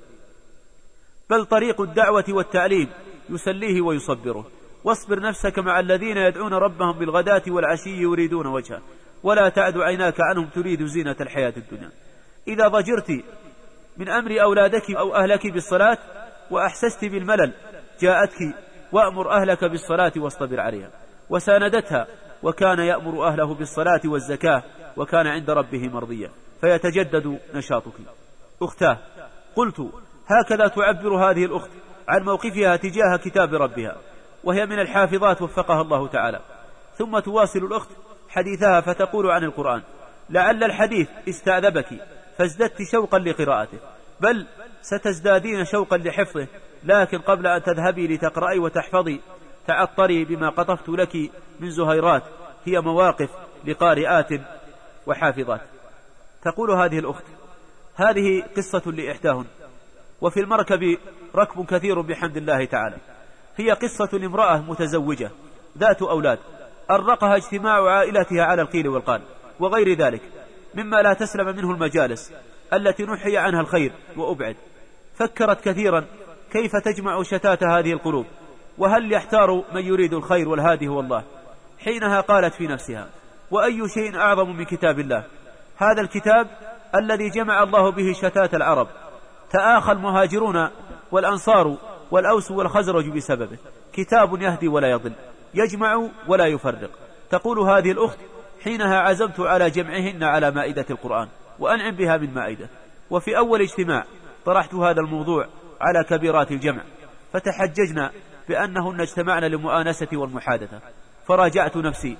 بل طريق الدعوة والتعليم يسليه ويصبره. واصبر نفسك مع الذين يدعون ربهم بالغداة والعشي يريدون وجهه ولا تعد عيناك عنهم تريد زينة الحياة الدنيا. إذا ضجرت من أمر أولادك أو أهلك بالصلاة وأحسست بالملل جاءتك وأمر أهلك بالصلاة واصطبر عليها. وساندتها وكان يأمر أهله بالصلاة والزكاة وكان عند ربه مرضيا فيتجدد نشاطك. أختاه، قلت هكذا تعبر هذه الأخت عن موقفها تجاه كتاب ربها وهي من الحافظات وفقها الله تعالى. ثم تواصل الأخت حديثها فتقول عن القرآن: لعل الحديث استعذبك فازددت شوقا لقراءته، بل ستزدادين شوقا لحفظه، لكن قبل أن تذهبي لتقرأي وتحفظي تعطري بما قطفت لك من زهيرات هي مواقف لقارئات وحافظات. تقول هذه الأخت: هذه قصة لإحداهن، وفي المركب ركب كثير بحمد الله تعالى. هي قصة لامرأة متزوجة ذات أولاد أرقها اجتماع عائلتها على القيل والقال وغير ذلك مما لا تسلم منه المجالس التي نحي عنها الخير وأبعد. فكرت كثيرا كيف تجمع شتات هذه القلوب، وهل يحتار من يريد الخير والهادي هو الله. حينها قالت في نفسها: وأي شيء أعظم من كتاب الله، هذا الكتاب الذي جمع الله به شتات العرب، تآخى المهاجرون والأنصار والأوس والخزرج بسببه، كتاب يهدي ولا يضل، يجمع ولا يفرق. تقول هذه الأخت: حينها عزمت على جمعهن على مائدة القرآن وأنعم بها من مائدة. وفي أول اجتماع طرحت هذا الموضوع على كبيرات الجمع فتحججنا بأنهن اجتمعن للمؤانسة والمحادثة، فراجعت نفسي.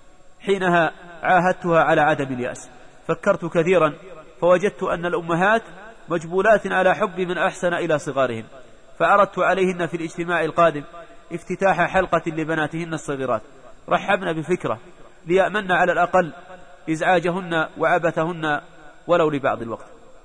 حينها عاهدتها على عدم اليأس. فكرت كثيرا فوجدت أن الأمهات مجبولات على حب من أحسن إلى صغارهن، فأردت عليهن في الاجتماع القادم افتتاح حلقة لبناتهن الصغيرات رحبن بفكرة ليأمن على الأقل إزعاجهن وعبثهن ولو لبعض الوقت.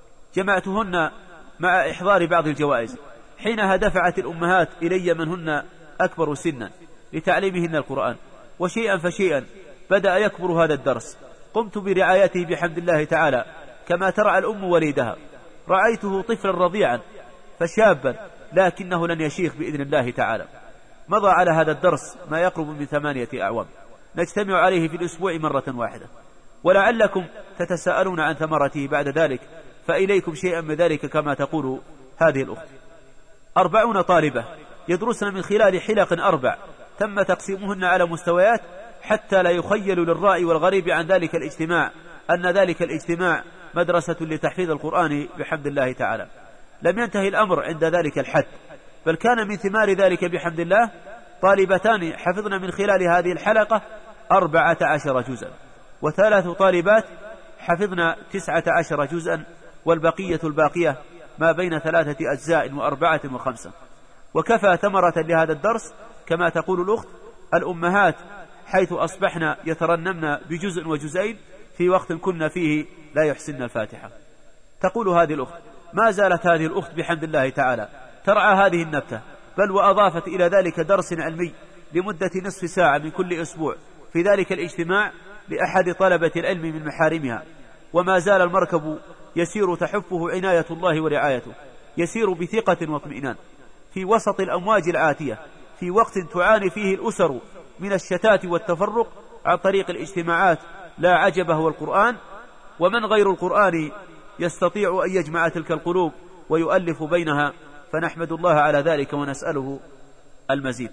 جمعتهن مع إحضار بعض الجوائز. حينها دفعت الأمهات إلي من هن أكبر سنا لتعليمهن القرآن، وشيئا فشيئا بدأ يكبر هذا الدرس. قمت برعايته بحمد الله تعالى كما ترعى الأم وليدها. رأيته طفلا رضيعا فشابا لكنه لن يشيخ بإذن الله تعالى. مضى على هذا الدرس ما يقرب من ثمانية أعوام، نجتمع عليه في الأسبوع مرة واحدة، ولعلكم تتساءلون عن ثمرته بعد ذلك، فإليكم شيئا من ذلك كما تقول هذه الأخت. أربعون طالبة يدرسن من خلال حلق أربع تم تقسيمهن على مستويات حتى لا يخيل للرائي والغريب عن ذلك الاجتماع أن ذلك الاجتماع مدرسة لتحفيظ القرآن بحمد الله تعالى. لم ينتهي الأمر عند ذلك الحد، بل كان من ثمار ذلك بحمد الله طالبتان حفظن من خلال هذه الحلقة أربعة عشر جزءا، وثلاث طالبات حفظن تسعة عشر جزءا، والبقية الباقية ما بين ثلاثة أجزاء وأربعة وخمسة. وكفى ثمرة لهذا الدرس كما تقول الأخت الأمهات، حيث أصبحنا يترنمن بجزء وجزئين في وقت كنا فيه لا يحسن الفاتحة. تقول هذه الأخت: ما زالت هذه الأخت بحمد الله تعالى ترعى هذه النبتة، بل وأضافت إلى ذلك درس علمي لمدة نصف ساعة من كل أسبوع في ذلك الاجتماع لأحد طلبة العلم من محارمها. وما زال المركب يسير تحفه عناية الله ورعايته، يسير بثقة واطمئنان في وسط الأمواج العاتية، في وقت تعاني فيه الأسر من الشتات والتفرق عن طريق الاجتماعات. لا عجب هو القرآن، ومن غير القرآن يستطيع أن يجمع تلك القلوب ويؤلف بينها، فنحمد الله على ذلك ونسأله المزيد.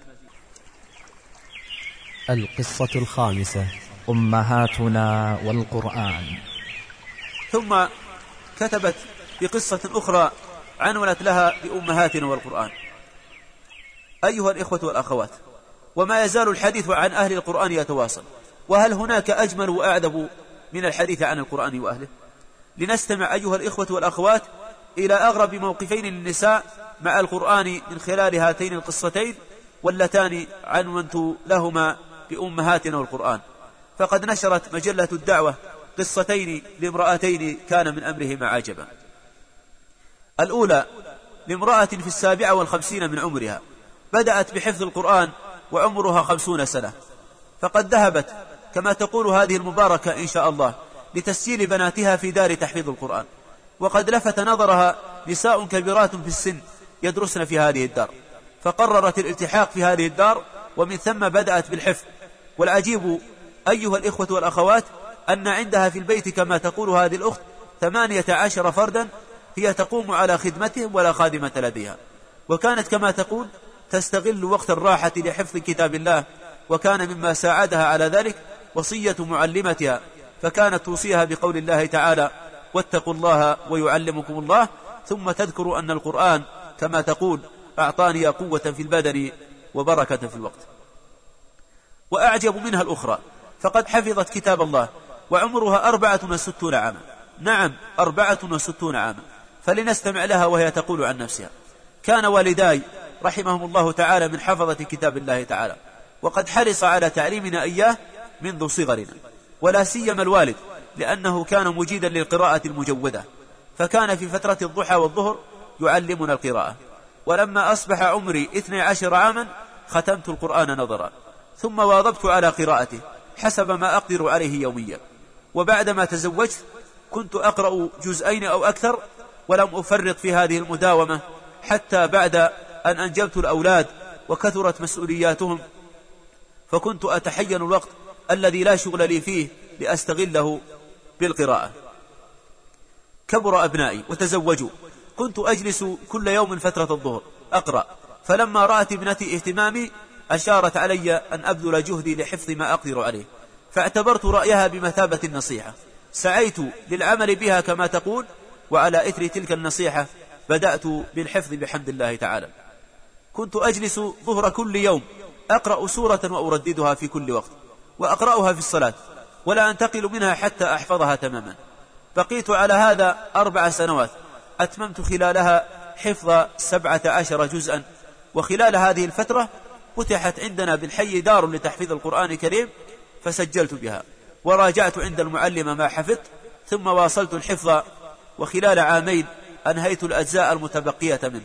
القصة الخامسة: أمهاتنا والقرآن. ثم كتبت بقصة أخرى عنونت لها بأمهاتنا والقرآن. أيها الإخوة والأخوات، وما يزال الحديث عن أهل القرآن يتواصل، وهل هناك أجمل وأعذب من الحديث عن القرآن وأهله؟ لنستمع أيها الإخوة والأخوات إلى أغرب موقفين للنساء مع القرآن من خلال هاتين القصتين، واللتان عنونت لهما بأمهاتنا والقرآن. فقد نشرت مجلة الدعوة قصتين لامرأتين كان من أمرهما عجبا. الأولى لامرأة في السابعة والخمسين من عمرها، بدأت بحفظ القرآن وعمرها خمسون سنة، فقد ذهبت كما تقول هذه المباركة إن شاء الله لتسجيل بناتها في دار تحفيظ القرآن. وقد لفت نظرها نساء كبيرات في السن يدرسن في هذه الدار، فقررت الالتحاق في هذه الدار، ومن ثم بدأت بالحفظ. والعجيب أيها الإخوة والأخوات أن عندها في البيت كما تقول هذه الأخت ثمانية عشر فردا هي تقوم على خدمتهم ولا خادمة لديها، وكانت كما تقول تستغل وقت الراحة لحفظ كتاب الله. وكان مما ساعدها على ذلك وصية معلمتها، فكانت توصيها بقول الله تعالى: واتقوا الله ويعلمكم الله، ثم تذكر أن القرآن كما تقول أعطاني قوة في البدن وبركة في الوقت. وأعجب منها الأخرى، فقد حفظت كتاب الله وعمرها أربعة وستون عاما. نعم، أربعة وستون عاما. فلنستمع لها وهي تقول عن نفسها: كان والداي رحمهم الله تعالى من حفظة كتاب الله تعالى، وقد حرص على تعليمنا إياه منذ صغرنا، ولا سيما الوالد، لأنه كان مجيدا للقراءة المجودة، فكان في فترة الضحى والظهر يعلمنا القراءة. ولما أصبح عمري اثني عشر عاما ختمت القرآن نظرا، ثم واظبت على قراءته حسب ما أقدر عليه يوميا. وبعدما تزوجت كنت أقرأ جزئين أو أكثر، ولم أفرط في هذه المداومة حتى بعد أن أنجبت الأولاد وكثرت مسؤولياتهم، فكنت أتحين الوقت الذي لا شغل لي فيه لأستغله بالقراءة. كبر أبنائي وتزوجوا، كنت أجلس كل يوم فترة الظهر أقرأ، فلما رأت ابنتي اهتمامي أشارت علي أن أبذل جهدي لحفظ ما أقدر عليه، فاعتبرت رأيها بمثابة النصيحة، سعيت للعمل بها كما تقول، وعلى إثر تلك النصيحة بدأت بالحفظ بحمد الله تعالى. كنت أجلس ظهر كل يوم أقرأ سورة وأرددها في كل وقت، وأقرأها في الصلاة، ولا أنتقل منها حتى أحفظها تماما. بقيت على هذا أربع سنوات، أتممت خلالها حفظ سبعة عشر جزءا. وخلال هذه الفترة فتحت عندنا بالحي دار لتحفيظ القرآن الكريم، فسجلت بها وراجعت عند المعلم ما حفظت، ثم واصلت الحفظ، وخلال عامين أنهيت الأجزاء المتبقية منه.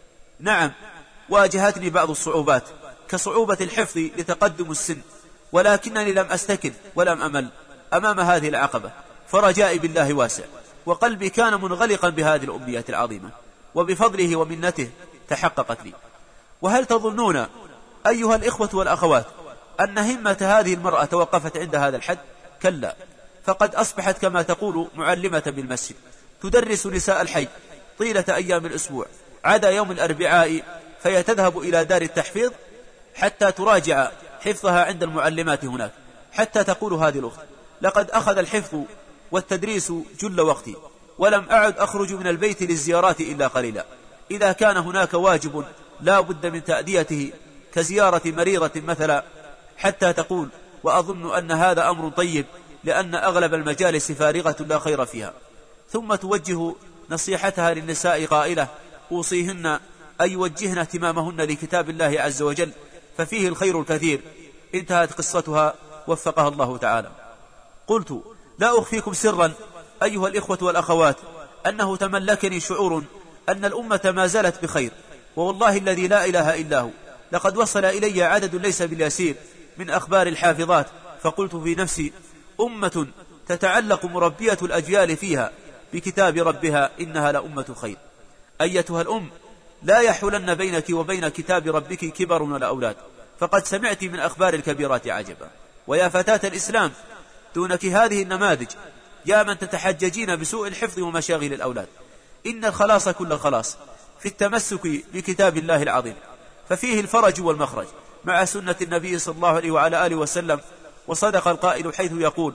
نعم، واجهتني بعض الصعوبات كصعوبة الحفظ لتقدم السن، ولكنني لم أستكن ولم أمل أمام هذه العقبة، فرجائي بالله واسع، وقلبي كان منغلقا بهذه الأمنية العظيمة، وبفضله ومنته تحققت لي. وهل تظنون أيها الإخوة والأخوات أن همة هذه المرأة توقفت عند هذا الحد؟ كلا، فقد أصبحت كما تقول معلمة بالمسجد، تدرس نساء الحي طيلة أيام الأسبوع عدا يوم الأربعاء، فهي تذهب إلى دار التحفيظ حتى تراجع حفظها عند المعلمات هناك. حتى تقول هذه الأخت: لقد أخذ الحفظ والتدريس جل وقتي، ولم أعد أخرج من البيت للزيارات إلا قليلا، إذا كان هناك واجب لا بد من تأديته كزيارة مريضة مثلا. حتى تقول: وأظن أن هذا أمر طيب، لأن أغلب المجالس فارغة لا خير فيها. ثم توجه نصيحتها للنساء قائلة: أوصيهن أن يوجهن اهتمامهن لكتاب الله عز وجل، ففيه الخير الكثير. انتهت قصتها وفقها الله تعالى. قلت: لا أخفيكم سرا أيها الإخوة والأخوات أنه تملكني شعور أن الأمة ما زالت بخير، ووالله الذي لا إله إلا هو لقد وصل إلي عدد ليس باليسير من أخبار الحافظات، فقلت في نفسي: أمة تتعلق مربية الأجيال فيها بكتاب ربها إنها لأمة خير. أيتها الأم، لا يحولن بينك وبين كتاب ربك كبر ولا أولاد، فقد سمعت من أخبار الكبيرات عجبا. ويا فتاة الإسلام، دونك هذه النماذج، يا من تتحججين بسوء الحفظ ومشاغل الأولاد، إن الخلاص كل الخلاص في التمسك بكتاب الله العظيم، ففيه الفرج والمخرج مع سنة النبي صلى الله عليه وعلى آله وسلم. وصدق القائل حيث يقول: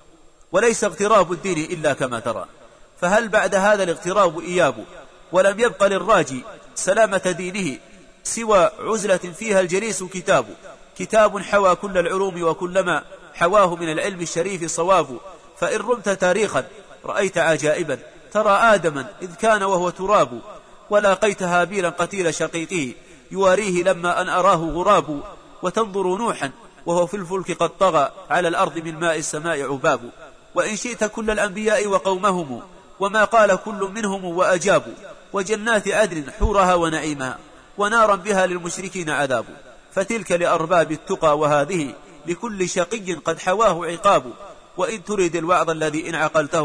وليس اغتراب الدين إلا كما ترى. فهل بعد هذا الاغتراب إياب؟ ولم يبق للراجي سلامة دينه سوى عزلة فيها الجليس كتاب، كتاب حوى كل العلوم وكلما حواه من العلم الشريف صواب. فإن رمت تاريخا رأيت عجائبا، ترى آدما إذ كان وهو تراب، ولاقيت هابيلا قتيل شقيقه يواريه لما أن أراه غراب. وتنظر نوحا وهو في الفلك قد طغى على الأرض من ماء السماء عباب. وإن شئت كل الأنبياء وقومهم وما قال كل منهم وأجابوا، وجنات عدن حورها ونعيمها، ونارا بها للمشركين عذاب. فتلك لأرباب التقى، وهذه لكل شقي قد حواه عقاب. وإن تريد الوعظ الذي إن عقلته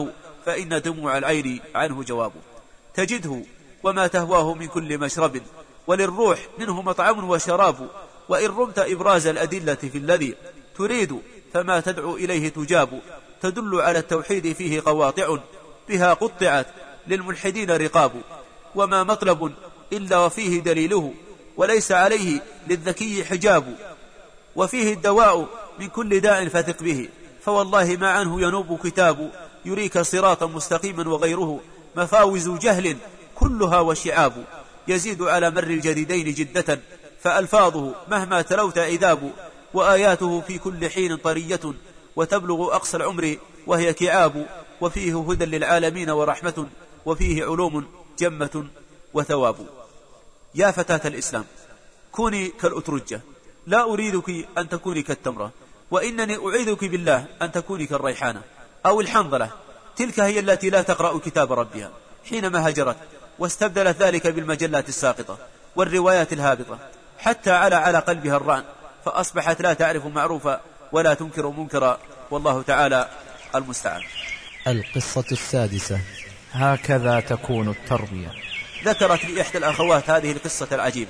فإن دموع العين عنه جواب. تجده وما تهواه من كل مشرب، وللروح منه مطعم وشراب. وإن رمت إبراز الأدلة في الذي تريد فما تدعو إليه تجاب. تدل على التوحيد فيه قواطع، بها قطعت للملحدين رقاب. وما مطلب إلا وفيه دليله، وليس عليه للذكي حجاب. وفيه الدواء من كل داء فثق به، فوالله ما عنه ينوب كتاب. يريك صراطا مستقيما وغيره مفاوز جهل كلها وشعاب. يزيد على مر الجديدين جدة، فألفاظه مهما تلوت عذاب. وآياته في كل حين طرية، وتبلغ أقصى العمر وهي كعاب. وفيه هدى للعالمين ورحمة، وفيه علوم جمة وثواب. يا فتاة الإسلام كوني كالأترجة، لا أريدك أن تكوني كالتمرة، وإنني أعيذك بالله أن تكوني كالريحانة أو الحنظلة. تلك هي التي لا تقرأ كتاب ربها حينما هجرت، واستبدلت ذلك بالمجلات الساقطة والروايات الهابطة، حتى على على قلبها الران، فأصبحت لا تعرف معروفا ولا تنكر منكرا، والله تعالى المستعان. القصة السادسة. هكذا تكون التربية. ذكرت لي إحدى الأخوات هذه القصة العجيبة،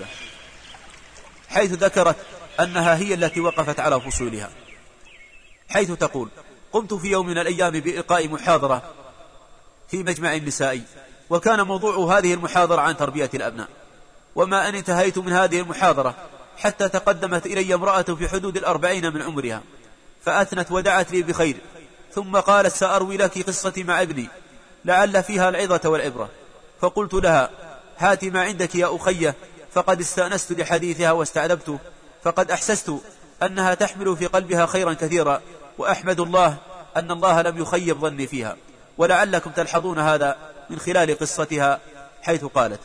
حيث ذكرت أنها هي التي وقفت على فصولها، حيث تقول: قمت في يوم من الأيام بإلقاء محاضرة في مجمع نسائي، وكان موضوع هذه المحاضرة عن تربية الأبناء. وما أن انتهيت من هذه المحاضرة حتى تقدمت إلي امرأة في حدود الأربعين من عمرها، فأثنت ودعت لي بخير، ثم قالت: سأروي لك قصتي مع ابني لعل فيها العظة والعبرة. فقلت لها: هات ما عندك يا أخية، فقد استأنست لحديثها واستعذبته، فقد أحسست أنها تحمل في قلبها خيرا كثيرا، وأحمد الله أن الله لم يخيب ظني فيها. ولعلكم تلحظون هذا من خلال قصتها، حيث قالت: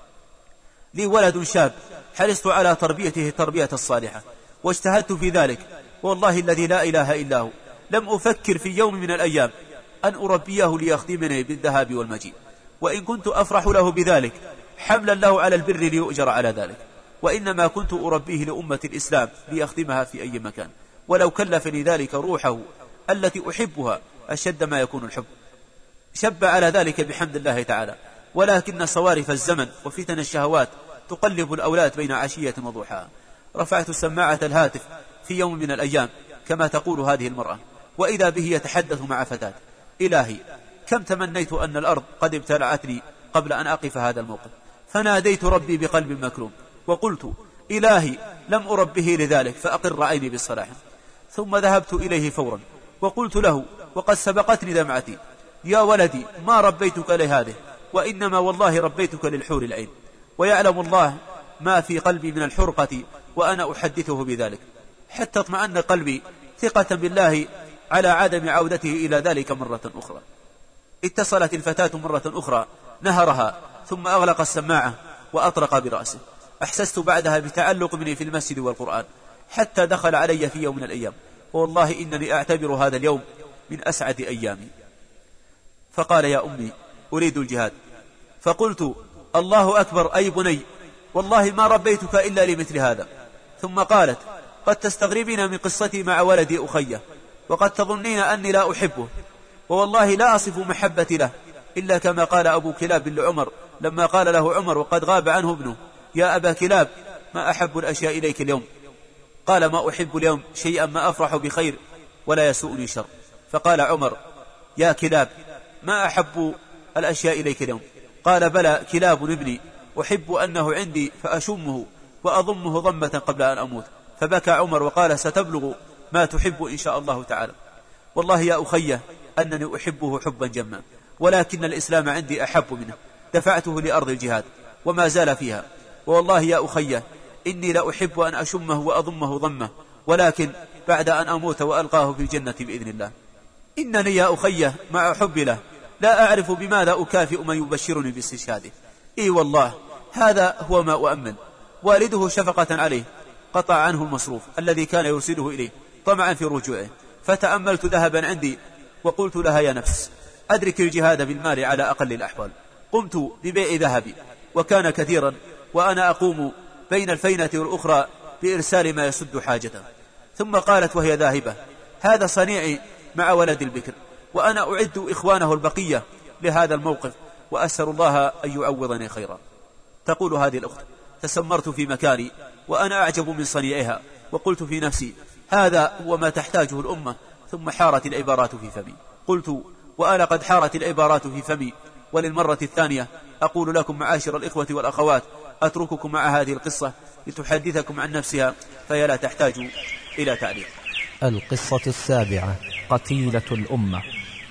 لي ولد شاب حرصت على تربيته التربية الصالحة، واجتهدت في ذلك، والله الذي لا إله إلا هو لم أفكر في يوم من الأيام أن أربيه ليخدمني بالذهاب والمجيء، وإن كنت أفرح له بذلك حملا له على البر ليؤجر على ذلك، وإنما كنت أربيه لأمة الإسلام ليخدمها في أي مكان، ولو كلفني ذلك روحه التي أحبها أشد ما يكون الحب. شب على ذلك بحمد الله تعالى، ولكن صوارف الزمن وفتن الشهوات تقلب الأولاد بين عشية وضحاها. رفعت سماعة الهاتف في يوم من الأيام كما تقول هذه المرأة، وإذا به يتحدث مع فتاة: إلهي كم تمنيت أن الأرض قد ابتلعتني قبل أن أقف هذا الموقف، فناديت ربي بقلب مكروم وقلت: إلهي لم أربه لذلك فأقر عيني بالصلاح. ثم ذهبت إليه فورا وقلت له وقد سبقتني دمعتي: يا ولدي ما ربيتك لهذه، وإنما والله ربيتك للحور العين، ويعلم الله ما في قلبي من الحرقة وأنا أحدثه بذلك، حتى اطمأن قلبي ثقة بالله على عدم عودته إلى ذلك مرة أخرى. اتصلت الفتاة مرة أخرى، نهرها، ثم أغلق السماعة وأطرق برأسه. أحسست بعدها بتعلق مني في المسجد والقرآن، حتى دخل علي في يوم من الأيام، والله إنني أعتبر هذا اليوم من أسعد أيامي. فقال: يا أمي أريد الجهاد. فقلت: الله أكبر أي بني، والله ما ربيتك إلا لمثل هذا. ثم قالت: قد تستغربين من قصتي مع ولدي أخيه، وقد تظنين أني لا أحبه، ووالله لا أصف محبتي له إلا كما قال أبو كلاب لعمر لما قال له عمر وقد غاب عنه ابنه: يا أبا كلاب ما أحب الأشياء إليك اليوم؟ قال: ما أحب اليوم شيئا ما أفرح بخير ولا يسوءني شر. فقال عمر: يا كلاب ما أحب الأشياء إليك اليوم؟ قال: بلى كلاب ابني أحب أنه عندي فأشمه وأضمه ضمة قبل أن أموت. فبكى عمر وقال: ستبلغ ما تحب إن شاء الله تعالى. والله يا أخيه أنني أحبه حبا جما، ولكن الإسلام عندي أحب منه، دفعته لأرض الجهاد وما زال فيها. والله يا أخيه إني لا أحب أن أشمه وأضمه ضمه، ولكن بعد أن أموت وألقاه في الجنة بإذن الله. إنني يا أخيه مع حب له لا أعرف بماذا أكافئ من يبشرني باستشهاده. إي والله هذا هو ما أؤمن. والده شفقة عليه قطع عنه المصروف الذي كان يرسله إليه طمعا في رجوعه، فتأملت ذهبا عندي وقلت لها: يا نفس أدرك الجهاد بالمال على أقل الأحوال. قمت ببيع ذهبي وكان كثيرا، وأنا أقوم بين الفينة والأخرى بإرسال ما يسد حاجته. ثم قالت وهي ذاهبة: هذا صنيعي مع ولد البكر، وأنا أعد إخوانه البقية لهذا الموقف، وأسأل الله أن يعوضني خيرا. تقول هذه الأخت: تسمرت في مكاني وأنا أعجب من صنيعها، وقلت في نفسي هذا هو ما تحتاجه الأمة، ثم حارت العبارات في فمي. قلت وأنا قد حارت العبارات في فمي، وللمرة الثانية أقول لكم معاشر الإخوة والأخوات: أترككم مع هذه القصة لتحدثكم عن نفسها، فهي لا تحتاج إلى تعليق. القصة السابعة: قتيلة الأمة.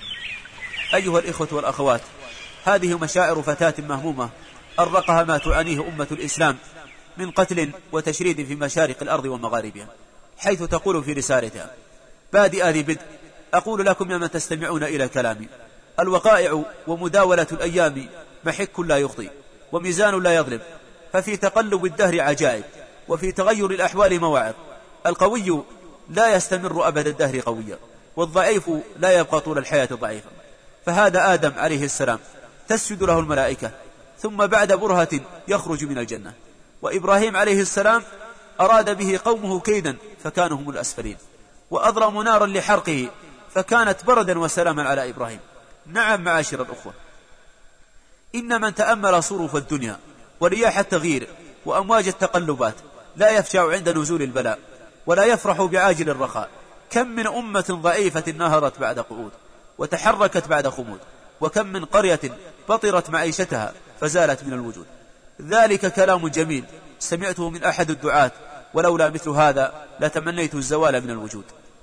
أيها الإخوة والأخوات، هذه مشاعر فتاة مهمومة أرقها ما تعانيه أمة الإسلام من قتل وتشريد في مشارق الأرض ومغاربها، حيث تقول في رسالتها: بادئ ذي بدء أقول لكم يا من تستمعون إلى كلامي: الوقائع ومداولة الأيام محك لا يخطي وميزان لا يظلم، ففي تقلب الدهر عجائب، وفي تغير الأحوال مواعظ. القوي لا يستمر أبد الدهر قويا، والضعيف لا يبقى طول الحياة ضعيفا. فهذا آدم عليه السلام تسجد له الملائكة، ثم بعد برهة يخرج من الجنة. وإبراهيم عليه السلام أراد به قومه كيدا فكانوا هم الأسفلين، وأضرموا نارا لحرقه فكانت بردا وسلاما على إبراهيم. نعم معاشر الأخوة، إن من تأمل صروف الدنيا ورياح التغيير وأمواج التقلبات لا يفشع عند نزول البلاء، ولا يفرح بعاجل الرخاء. كم من أمة ضعيفة نهرت بعد قعود وتحركت بعد خمود، وكم من قرية بطرت معيشتها فزالت من الوجود. ذلك كلام جميل سمعته من أحد الدعاة، ولولا مثل هذا لتمنيت الزوال من الوجود.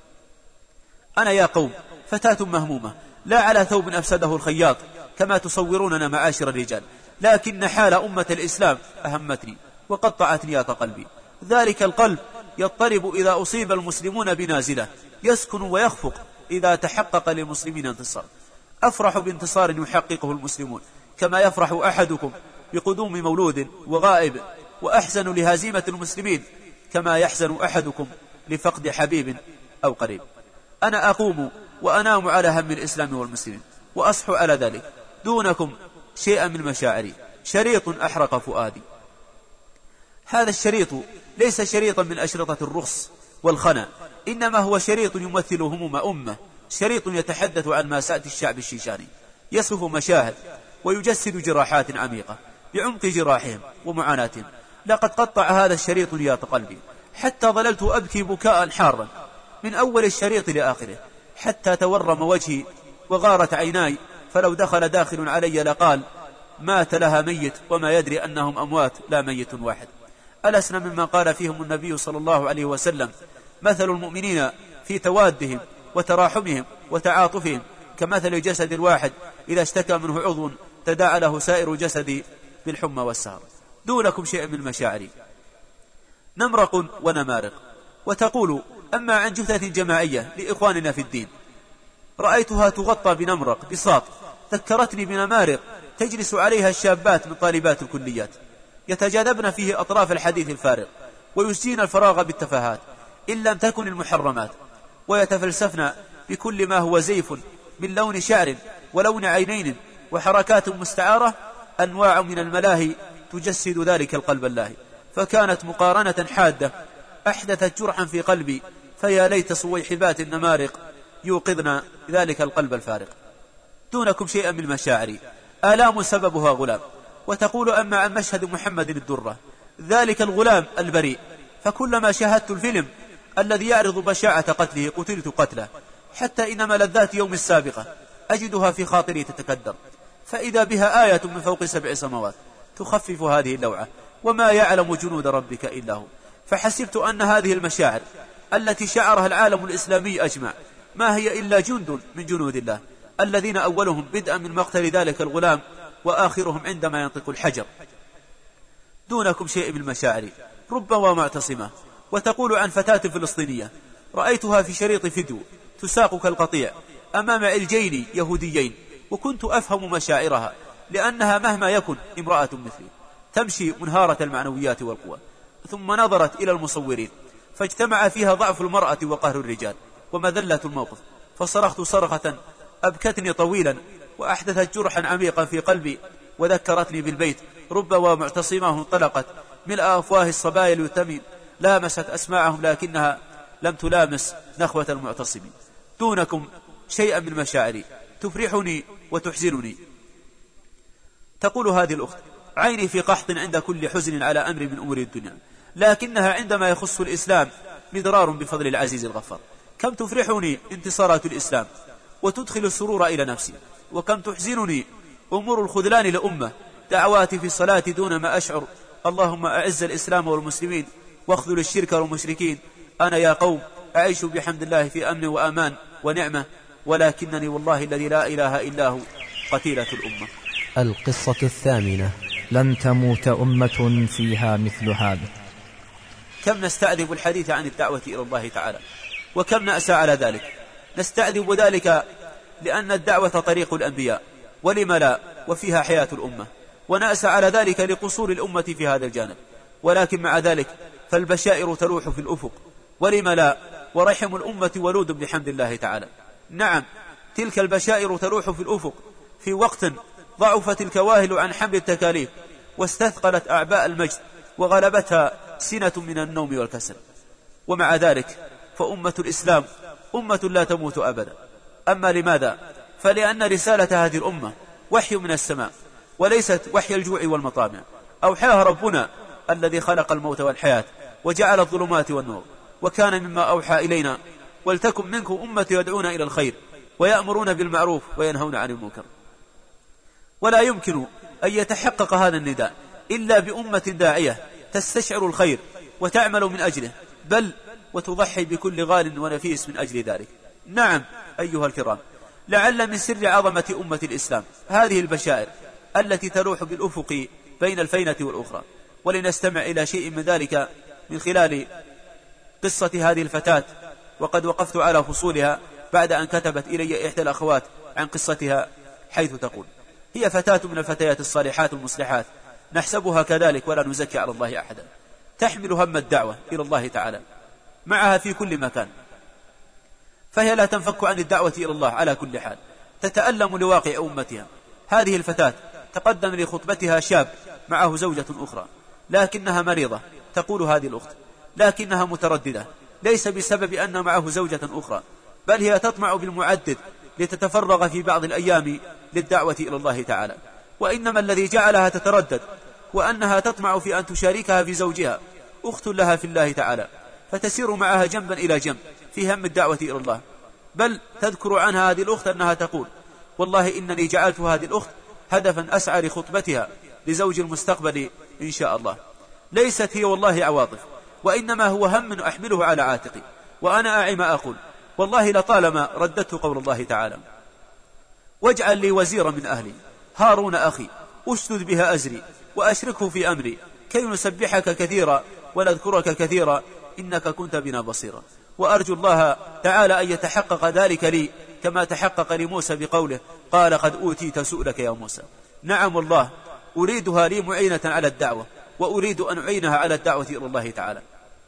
أنا يا قوم فتاة مهمومة، لا على ثوب أفسده الخياط كما تصوروننا معاشر الرجال، لكن حال أمة الإسلام أهمتني وقطعت نياط قلبي. ذلك القلب يضطرب إذا أصيب المسلمون بنازلة، يسكن ويخفق إذا تحقق للمسلمين انتصار. أفرح بانتصار يحققه المسلمون كما يفرح أحدكم بقدوم مولود وغائب، وأحزن لهزيمة المسلمين كما يحزن أحدكم لفقد حبيب أو قريب. أنا أقوم وأنام على هم الإسلام والمسلمين، وأصحو على ذلك دونكم شيئا من مشاعري. شريط أحرق فؤادي. هذا الشريط ليس شريطا من أشرطة الرخص والخنا، إنما هو شريط يمثل هموم أمة، شريط يتحدث عن مأساة الشعب الشيشاني، يصف مشاهد ويجسد جراحات عميقة بعمق جراحهم ومعاناتهم. لقد قطع هذا الشريط نياط قلبي، حتى ظللت أبكي بكاء حارا من أول الشريط لآخره، حتى تورم وجهي وغارت عيناي، فلو دخل داخل علي لقال: مات لها ميت وما يدري أنهم أموات لا ميت واحد. ألسنا مما قال فيهم النبي صلى الله عليه وسلم: مثل المؤمنين في توادهم وتراحمهم وتعاطفهم كمثل الجسد الواحد إذا اشتكى منه عضو تداعى له سائر جسدي بالحمى والسهر. دونكم شيء من مشاعري نمرق ونمارق. وتقول: أما عن جثة جماعية لإخواننا في الدين رأيتها تغطى بنمرق بساط، ذكرتني بنمارق تجلس عليها الشابات من طالبات الكليات، يتجاذبن فيه أطراف الحديث الفارغ، ويسجين الفراغ بالتفاهات إن لم تكن المحرمات، ويتفلسفن بكل ما هو زيف من لون شعر ولون عينين وحركات مستعارة، أنواع من الملاهي تجسد ذلك القلب اللاهي. فكانت مقارنة حادة أحدثت جرحا في قلبي، فيا ليت صويحبات النمارق يوقظن ذلك القلب الفارق. دونكم شيئا من مشاعري آلام سببها غلام. وتقول: أما عن مشهد محمد الدرة، ذلك الغلام البريء، فكلما شاهدت الفيلم الذي يعرض بشاعة قتله قتلت قتله، حتى إن ملذات يوم السابقة أجدها في خاطري تتكدر، فإذا بها آية من فوق سبع سماوات تخفف هذه اللوعة، وما يعلم جنود ربك إلا هو. فحسبت أن هذه المشاعر التي شعرها العالم الإسلامي أجمع ما هي إلا جند من جنود الله، الذين أولهم بدءا من مقتل ذلك الغلام وآخرهم عندما ينطق الحجر. دونكم شيء من مشاعري ربما معتصمة. وتقول عن فتاة فلسطينية رأيتها في شريط فيديو تساق كالقطيع أمام علجين يهوديين، وكنت أفهم مشاعرها، لأنها مهما يكن امرأة مثلي تمشي منهارة المعنويات والقوى. ثم نظرت إلى المصورين فاجتمع فيها ضعف المرأة وقهر الرجال ومذلة الموقف، فصرخت صرخة أبكتني طويلا وأحدثت جرحا عميقا في قلبي، وذكرتني بالبيت: ربما معتصماه انطلقت ملء أفواه الصبايا اليتمين، لامست أسماعهم لكنها لم تلامس نخوة المعتصمين. دونكم شيئا من مشاعري تفرحني وتحزنني. تقول هذه الأخت: عيني في قحط عند كل حزن على أمر من أمور الدنيا، لكنها عندما يخص الإسلام مضرار بفضل العزيز الغفار. كم تفرحني انتصارات الإسلام وتدخل السرور إلى نفسي، وكم تحزنني أمور الخذلان لأمة، دعواتي في الصلاة دون ما أشعر: اللهم أعز الإسلام والمسلمين واخذل الشرك والمشركين. أنا يا قوم أعيش بحمد الله في أمن وأمان ونعمة، ولكنني والله الذي لا إله إلا هو قتيلة الأمة. القصة الثامنة: لن تموت أمة فيها مثل هذا. كم نستعذب الحديث عن الدعوة إلى الله تعالى، وكم نأسى على ذلك. نستعذب ذلك لأن الدعوة طريق الأنبياء، ولم لا، وفيها حياة الأمة، ونأسى على ذلك لقصور الأمة في هذا الجانب. ولكن مع ذلك فالبشائر تلوح في الأفق، ولم لا، ورحم الأمة ولود بحمد الله تعالى. نعم، تلك البشائر تلوح في الأفق في وقت ضعفت الكواهل عن حمل التكاليف، واستثقلت أعباء المجد، وغلبتها سنة من النوم والكسل. ومع ذلك فأمة الإسلام أمة لا تموت أبدا. أما لماذا؟ فلأن رسالة هذه الأمة وحي من السماء، وليست وحي الجوع والمطامع. أوحاها ربنا الذي خلق الموت والحياة وجعل الظلمات والنور، وكان مما أوحى إلينا: ولتكن منكم أمة يدعون إلى الخير ويأمرون بالمعروف وينهون عن المنكر. ولا يمكن أن يتحقق هذا النداء إلا بأمة داعية تستشعر الخير وتعمل من أجله، بل وتضحي بكل غال ونفيس من أجل ذلك. نعم أيها الكرام، لعل من سر عظمة أمة الإسلام هذه البشائر التي تلوح بالأفق بين الفينة والأخرى. ولنستمع إلى شيء من ذلك من خلال قصة هذه الفتاة، وقد وقفت على فصولها بعد أن كتبت إلي إحدى الأخوات عن قصتها، حيث تقول: هي فتاة من الفتيات الصالحات المصلحات، نحسبها كذلك ولا نزكي على الله أحدا، تحمل هم الدعوة إلى الله تعالى معها في كل مكان، فهي لا تنفك عن الدعوة إلى الله على كل حال، تتألم لواقع أمتها. هذه الفتاة تقدم لخطبتها شاب معه زوجة أخرى، لكنها مريضة. تقول هذه الأخت: لكنها مترددة، ليس بسبب أن معه زوجة أخرى، بل هي تطمع بالمعدد لتتفرغ في بعض الأيام للدعوة إلى الله تعالى. وإنما الذي جعلها تتردد هو أنها تطمع في أن تشاركها في زوجها أخت لها في الله تعالى، فتسير معها جنبا إلى جنب في هم الدعوة إلى الله. بل تذكر عنها هذه الأخت أنها تقول: والله إنني جعلت هذه الأخت هدفا أسعى لخطبتها لزوج المستقبل إن شاء الله. ليست هي والله عواطف، وإنما هو هم أحمله على عاتقي، وأنا أعي ما أقول. والله لطالما رددت قول الله تعالى: واجعل لي وزيرا من أهلي هارون أخي أشدد بها أزري وأشركه في أمري كي نسبحك كثيرا ونذكرك كثيرا إنك كنت بنا بصيرا. وأرجو الله تعالى أن يتحقق ذلك لي كما تحقق لموسى بقوله: قال قد أوتيت سؤلك يا موسى. نعم والله أريدها لي معينة على الدعوة، وأريد أن أعينها على الدعوة إلى الله تعالى.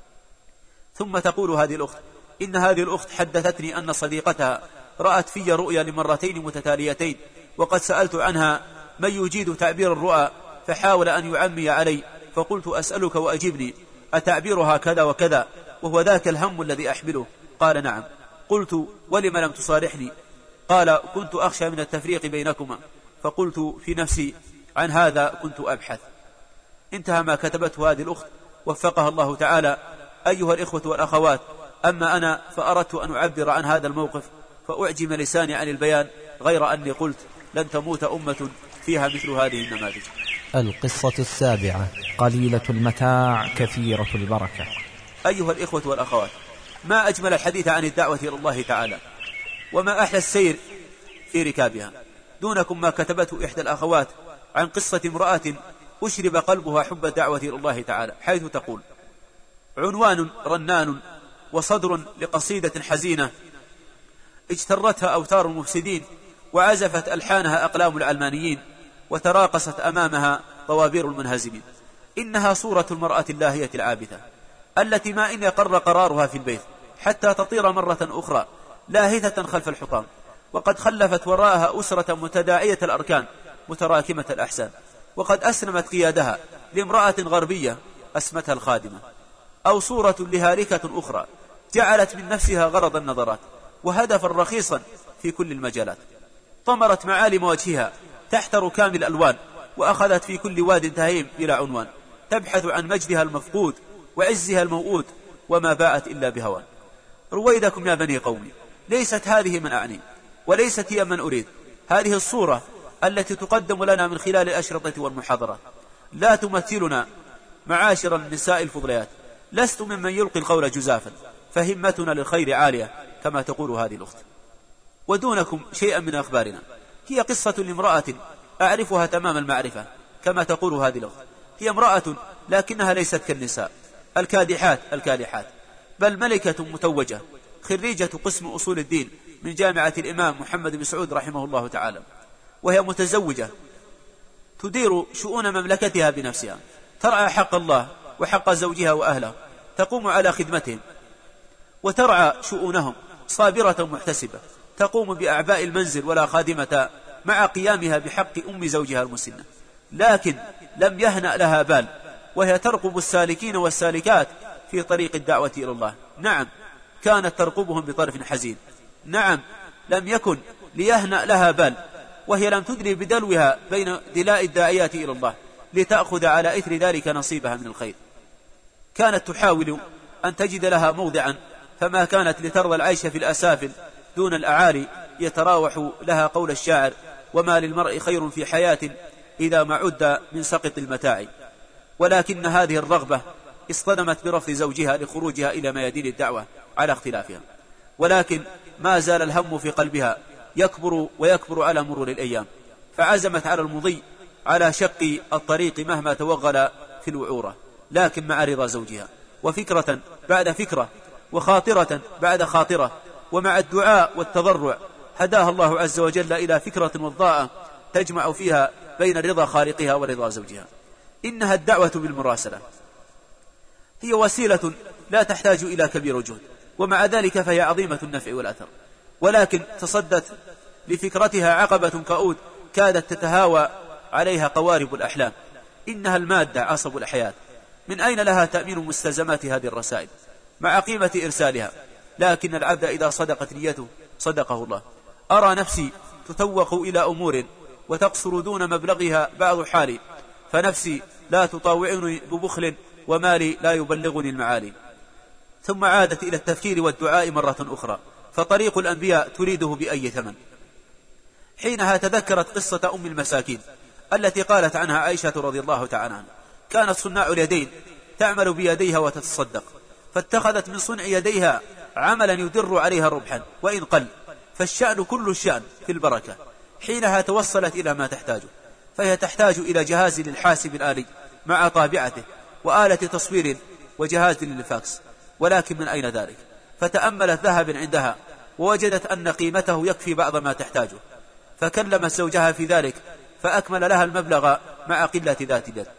ثم تقول هذه الأخت: إن هذه الأخت حدثتني أن صديقتها رأت في رؤيا لمرتين متتاليتين، وقد سألت عنها من يجيد تعبير الرؤى، فحاول أن يعمي علي، فقلت: أسألك وأجبني، أتعبيرها كذا وكذا وهو ذاك الهم الذي أحمله؟ قال: نعم. قلت: ولم لم تصارحني؟ قال: كنت أخشى من التفريق بينكما، فقلت في نفسي عن هذا كنت أبحث. انتهى ما كتبته هذه الأخت، وفقها الله تعالى. أيها الإخوة والأخوات، أما أنا فأردت أن أعبر عن هذا الموقف فأعجم لساني عن البيان، غير أني قلت: لن تموت أمة فيها مثل هذه النماذج. القصة السابعة: قليلة المتاع كثيرة البركة. أيها الإخوة والأخوات، ما أجمل الحديث عن الدعوة إلى الله تعالى، وما أحلى السير في ركابها. دونكم ما كتبته إحدى الأخوات عن قصة امرأة أشرب قلبها حب الدعوة إلى الله تعالى، حيث تقول: عنوان رنان وصدر لقصيدة حزينة اجترتها أوتار المفسدين، وعزفت ألحانها أقلام العلمانيين، وتراقصت أمامها طوابير المنهزمين. إنها صورة المرأة اللاهية العابثة التي ما إن يقر قرارها في البيت حتى تطير مرة أخرى لاهثة خلف الحطام، وقد خلفت وراءها أسرة متداعية الأركان متراكمة الأحسان، وقد أسلمت قيادها لامرأة غربية أسمتها الخادمة. أو صورة لهالكة أخرى جعلت من نفسها غرض النظرات وهدفا رخيصا في كل المجالات. طمرت معالم وجهها تحت ركام الألوان، وأخذت في كل واد تهيم بلا عنوان، تبحث عن مجدها المفقود وعزها الموؤود، وما باءت إلا بهوان. رويدكم يا بني قومي، ليست هذه من أعني، وليست هي من أريد. هذه الصورة التي تقدم لنا من خلال الأشرطة والمحاضرات لا تمثلنا معاشر النساء الفضليات. لست ممن يلقي القول جزافا، فهمتنا للخير عالية كما تقول هذه الأخت. ودونكم شيئا من أخبارنا. هي قصة لامرأة أعرفها تمام المعرفة كما تقول هذه الأخت. هي امرأة لكنها ليست كالنساء الكادحات الكالحات، بل ملكة متوجة، خريجة قسم أصول الدين من جامعة الإمام محمد بن سعود رحمه الله تعالى، وهي متزوجة تدير شؤون مملكتها بنفسها، ترعى حق الله وحق زوجها وأهله، تقوم على خدمتهم وترعى شؤونهم، صابرة محتسبة، تقوم بأعباء المنزل ولا خادمة مع قيامها بحق أم زوجها المسنة. لكن لم يهنأ لها بال، وهي ترقب السالكين والسالكات في طريق الدعوة إلى الله. نعم، كانت ترقبهم بطرف حزين. نعم، لم يكن ليهنأ لها بال، وهي لم تدري بدلوها بين دلاء الداعيات إلى الله لتأخذ على إثر ذلك نصيبها من الخير. كانت تحاول أن تجد لها موضعا، فما كانت لترضى العيش في الأسافل دون الأعالي. يتراوح لها قول الشاعر: وما للمرء خير في حياة إذا ما عد من سقط المتاع. ولكن هذه الرغبة اصطدمت برفض زوجها لخروجها إلى ميادين الدعوة على اختلافها، ولكن ما زال الهم في قلبها يكبر ويكبر على مرور الأيام، فعزمت على المضي على شق الطريق مهما توغل في الوعورة، لكن مع رضا زوجها، وفكرة بعد فكرة، وخاطرة بعد خاطرة، ومع الدعاء والتضرع هداها الله عز وجل إلى فكرة وضاءة تجمع فيها بين رضا خالقها ورضا زوجها. إنها الدعوة بالمراسلة، هي وسيلة لا تحتاج إلى كبير جهد، ومع ذلك فهي عظيمة النفع والأثر. ولكن تصدت لفكرتها عقبة كؤود كادت تتهاوى عليها قوارب الأحلام. إنها المادة عصب الحياة، من أين لها تأمين مستلزمات هذه الرسائل مع قيمة إرسالها؟ لكن العبد إذا صدقت نيته صدقه الله. أرى نفسي تتوق إلى أمور وتقصر دون مبلغها بعض حالي، فنفسي لا تطاوعني ببخل، ومالي لا يبلغني المعالي. ثم عادت إلى التفكير والدعاء مرة أخرى، فطريق الأنبياء تريده بأي ثمن. حينها تذكرت قصة أم المساكين التي قالت عنها عائشة رضي الله تعالى عنها: كانت صناع اليدين تعمل بيديها وتتصدق، فاتخذت من صنع يديها عملا يدر عليها ربحا وإن قل، فالشأن كل الشأن في البركة. حينها توصلت إلى ما تحتاجه، فهي تحتاج إلى جهاز للحاسب الآلي مع طابعته، وآلة تصوير، وجهاز للفاكس، ولكن من أين ذلك؟ فتأملت ذهب عندها ووجدت أن قيمته يكفي بعض ما تحتاجه، فكلمت زوجها في ذلك فأكمل لها المبلغ مع قلة ذات اليد.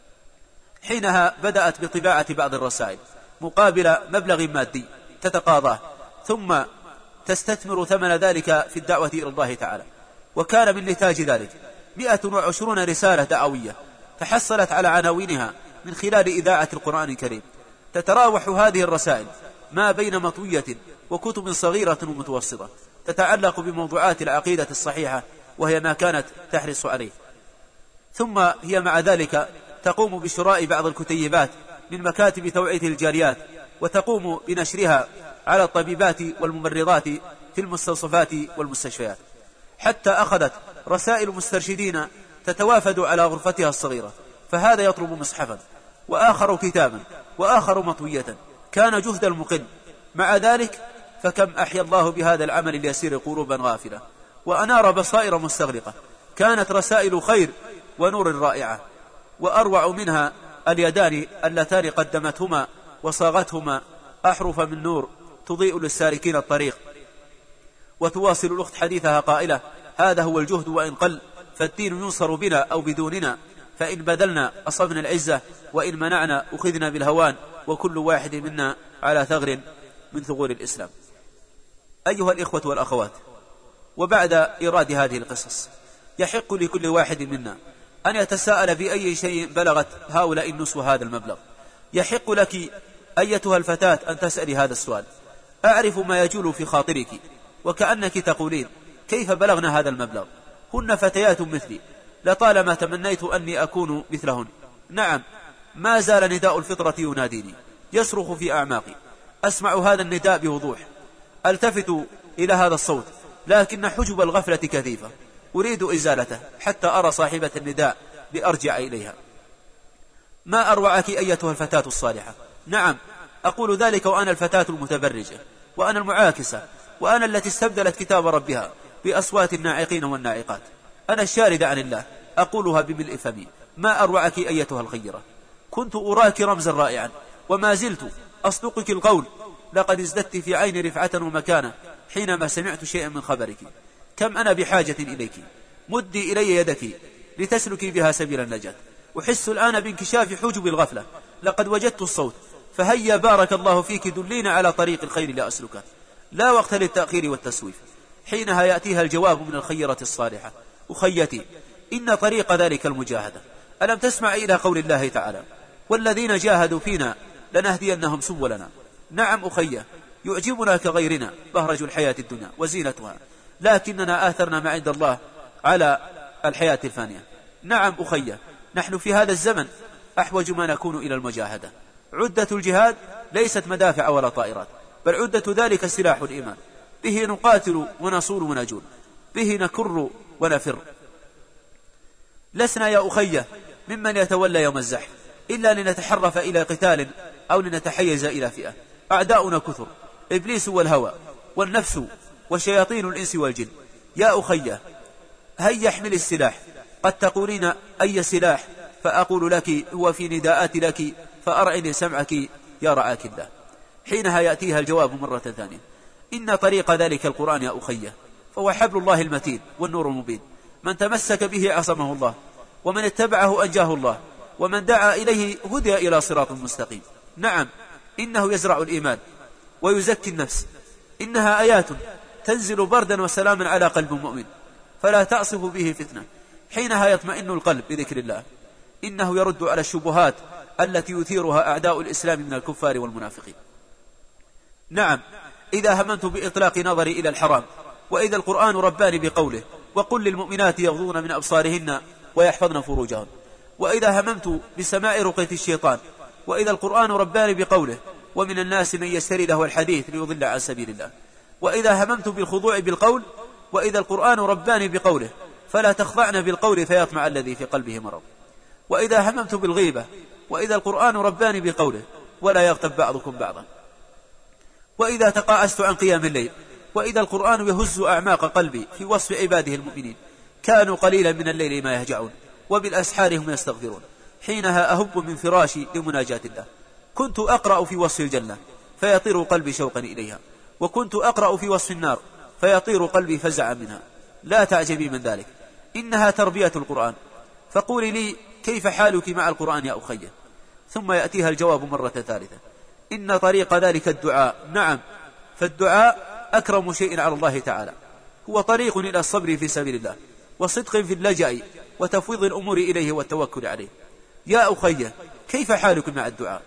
حينها بدأت بطباعة بعض الرسائل مقابل مبلغ مادي تتقاضاه، ثم تستثمر ثمن ذلك في الدعوة إلى الله تعالى. وكان من نتاج ذلك مئة وعشرون رسالة دعوية تحصلت على عناوينها من خلال إذاعة القرآن الكريم. تتراوح هذه الرسائل ما بين مطوية وكتب صغيرة ومتوسطة تتعلق بموضوعات العقيدة الصحيحة، وهي ما كانت تحرص عليه. ثم هي مع ذلك تقوم بشراء بعض الكتيبات من مكاتب توعية الجاليات، وتقوم بنشرها على الطبيبات والممرضات في المستوصفات والمستشفيات، حتى أخذت رسائل مسترشدين تتوافد على غرفتها الصغيرة، فهذا يطلب مصحفا، وآخر كتابا، وآخر مطوية. كان جهد المقل، مع ذلك فكم أحيا الله بهذا العمل اليسير قلوبا غافلة، وأنار بصائر مستغرقة. كانت رسائل خير ونور رائعة، وأروع منها اليدان اللتان قدمتهما وصاغتهما أحرف من نور تضيء للسالكين الطريق. وتواصل الأخت حديثها قائلة: هذا هو الجهد وإن قل، فالدين ينصر بنا أو بدوننا، فإن بذلنا أصبنا العزة، وإن منعنا أخذنا بالهوان، وكل واحد منا على ثغر من ثغور الإسلام. أيها الإخوة والأخوات، وبعد إيراد هذه القصص يحق لكل واحد منا أن يتساءل بأي شيء بلغت هؤلاء النسوة هذا المبلغ. يحق لك أيتها الفتاة أن تسألي هذا السؤال: أعرف ما يجول في خاطرك، وكأنك تقولين كيف بلغنا هذا المبلغ؟ هن فتيات مثلي لطالما تمنيت أني أكون مثلهن. نعم، ما زال نداء الفطرة يناديني يصرخ في أعماقي، أسمع هذا النداء بوضوح، ألتفت إلى هذا الصوت، لكن حجب الغفلة كثيفة، أريد إزالته حتى أرى صاحبة النداء لأرجع إليها. ما أروعك أيتها الفتاة الصالحة. نعم، أقول ذلك وأنا الفتاة المتبرجة، وأنا المعاكسة، وأنا التي استبدلت كتاب ربها بأصوات الناعقين والناعقات، أنا الشاردة عن الله، أقولها بملء فمي. ما أروعك أيتها الخيرة. كنت أراك رمزا رائعا، وما زلت أصدقك القول، لقد ازددت في عيني رفعة ومكانة حينما سمعت شيئا من خبرك. كم أنا بحاجة إليك، مدي إلي يدك لتسلكي بها سبيل النجاة. أحس الآن بانكشاف حجب الغفلة، لقد وجدت الصوت، فهيا بارك الله فيك دلينا على طريق الخير لأسلكه. لا وقت للتأخير والتسويف، حينها يأتيها الجواب من الخيرة الصالحة. أخيتي، إن طريق ذلك المجاهدة. ألم تسمع إلى قول الله تعالى والذين جاهدوا فينا لنهدينهم سبلنا. نعم أخيه، يعجبنا كغيرنا بهرج الحياة الدنيا وزينتها، لكننا آثرنا ما عند الله على الحياة الفانية. نعم أخيه، نحن في هذا الزمن أحوج ما نكون إلى المجاهدة. عدة الجهاد ليست مدافع ولا طائرات، بل عدة ذلك سلاح الإيمان، به نقاتل ونصول ونجول، به نكر ونفر. لسنا يا أخيه ممن يتولى يوم الزحف إلا لنتحرف إلى قتال أو لنتحيز إلى فئة. أعداؤنا كثر، إبليس والهوى والنفس وشياطين الإنس والجن. يا أخيه، هيا احمل السلاح. قد تقولين أي سلاح، فأقول لك هو في نداءات لك، فأرعني سمعك يا رعاك الله. حينها يأتيها الجواب مرة ثانية. إن طريق ذلك القرآن يا أخيه فهو حبل الله المتين والنور المبين، من تمسك به عصمه الله، ومن اتبعه أنجاه الله، ومن دعا إليه هدى إلى صراط مستقيم. نعم، إنه يزرع الإيمان ويزكي النفس، إنها آيات تنزل بردا وسلاما على قلب مؤمن، فلا تعصف به فتنة، حينها يطمئن القلب بذكر الله. إنه يرد على الشبهات التي يثيرها أعداء الإسلام من الكفار والمنافقين. نعم، إذا هممت بإطلاق نظري إلى الحرام، وإذا القرآن رباني بقوله وقل للمؤمنات يغضون من أبصارهن ويحفظن فروجهن، وإذا هممت بسماع رقية الشيطان، وإذا القرآن رباني بقوله ومن الناس من يشتري له الحديث ليضل عن سبيل الله، وإذا هممت بالخضوع بالقول، وإذا القرآن رباني بقوله فلا تخضعن بالقول فيطمع الذي في قلبه مرض، وإذا هممت بالغيبة، وإذا القرآن رباني بقوله ولا يغتب بعضكم بعضا، وإذا تقاعست عن قيام الليل، وإذا القرآن يهز أعماق قلبي في وصف عباده المؤمنين كانوا قليلا من الليل ما يهجعون وبالأسحار هم يستغفرون، حينها أهب من فراشي لمناجاة الله. كنت أقرأ في وصف الجنة فيطير قلبي شوقا إليها، وكنت أقرأ في وصف النار فيطير قلبي فزعا منها. لا تعجبي من ذلك، إنها تربية القرآن. فقولي لي كيف حالك مع القرآن يا أخي؟ ثم يأتيها الجواب مرة ثالثة. إن طريق ذلك الدعاء. نعم، فالدعاء أكرم شيء على الله تعالى، هو طريق إلى الصبر في سبيل الله، وصدق في اللجأ، وتفويض الأمور إليه والتوكل عليه. يا أخي، كيف حالك مع الدعاء؟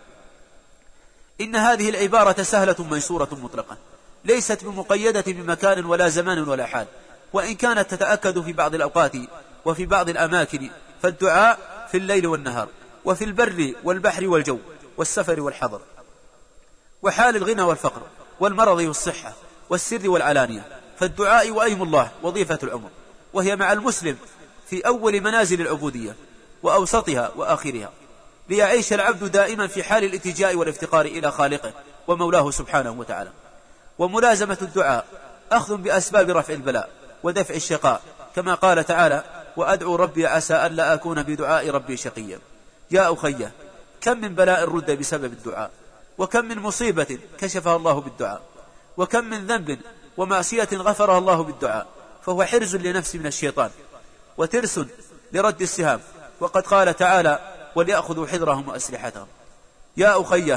إن هذه العبارة سهلة ميسورة مطلقة، ليست بمقيدة بمكان ولا زمان ولا حال، وإن كانت تتأكد في بعض الأوقات وفي بعض الأماكن، فالدعاء في الليل والنهار، وفي البر والبحر والجو، والسفر والحضر، وحال الغنى والفقر، والمرض والصحة، والسر والعلانية. فالدعاء وأيم الله وظيفة العمر، وهي مع المسلم في أول منازل العبودية وأوسطها وآخرها، ليعيش العبد دائما في حال الالتجاء والافتقار إلى خالقه ومولاه سبحانه وتعالى. وملازمة الدعاء أخذ بأسباب رفع البلاء ودفع الشقاء، كما قال تعالى وأدعو ربي عسى أن لا أكون بدعاء ربي شقيا. يا أخي، كم من بلاء رد بسبب الدعاء، وكم من مصيبة كشفها الله بالدعاء، وكم من ذنب ومعصية غفرها الله بالدعاء، فهو حرز لنفس من الشيطان وترس لرد السهام. وقد قال تعالى وليأخذوا حذرهم وأسلحتهم. يا أخي،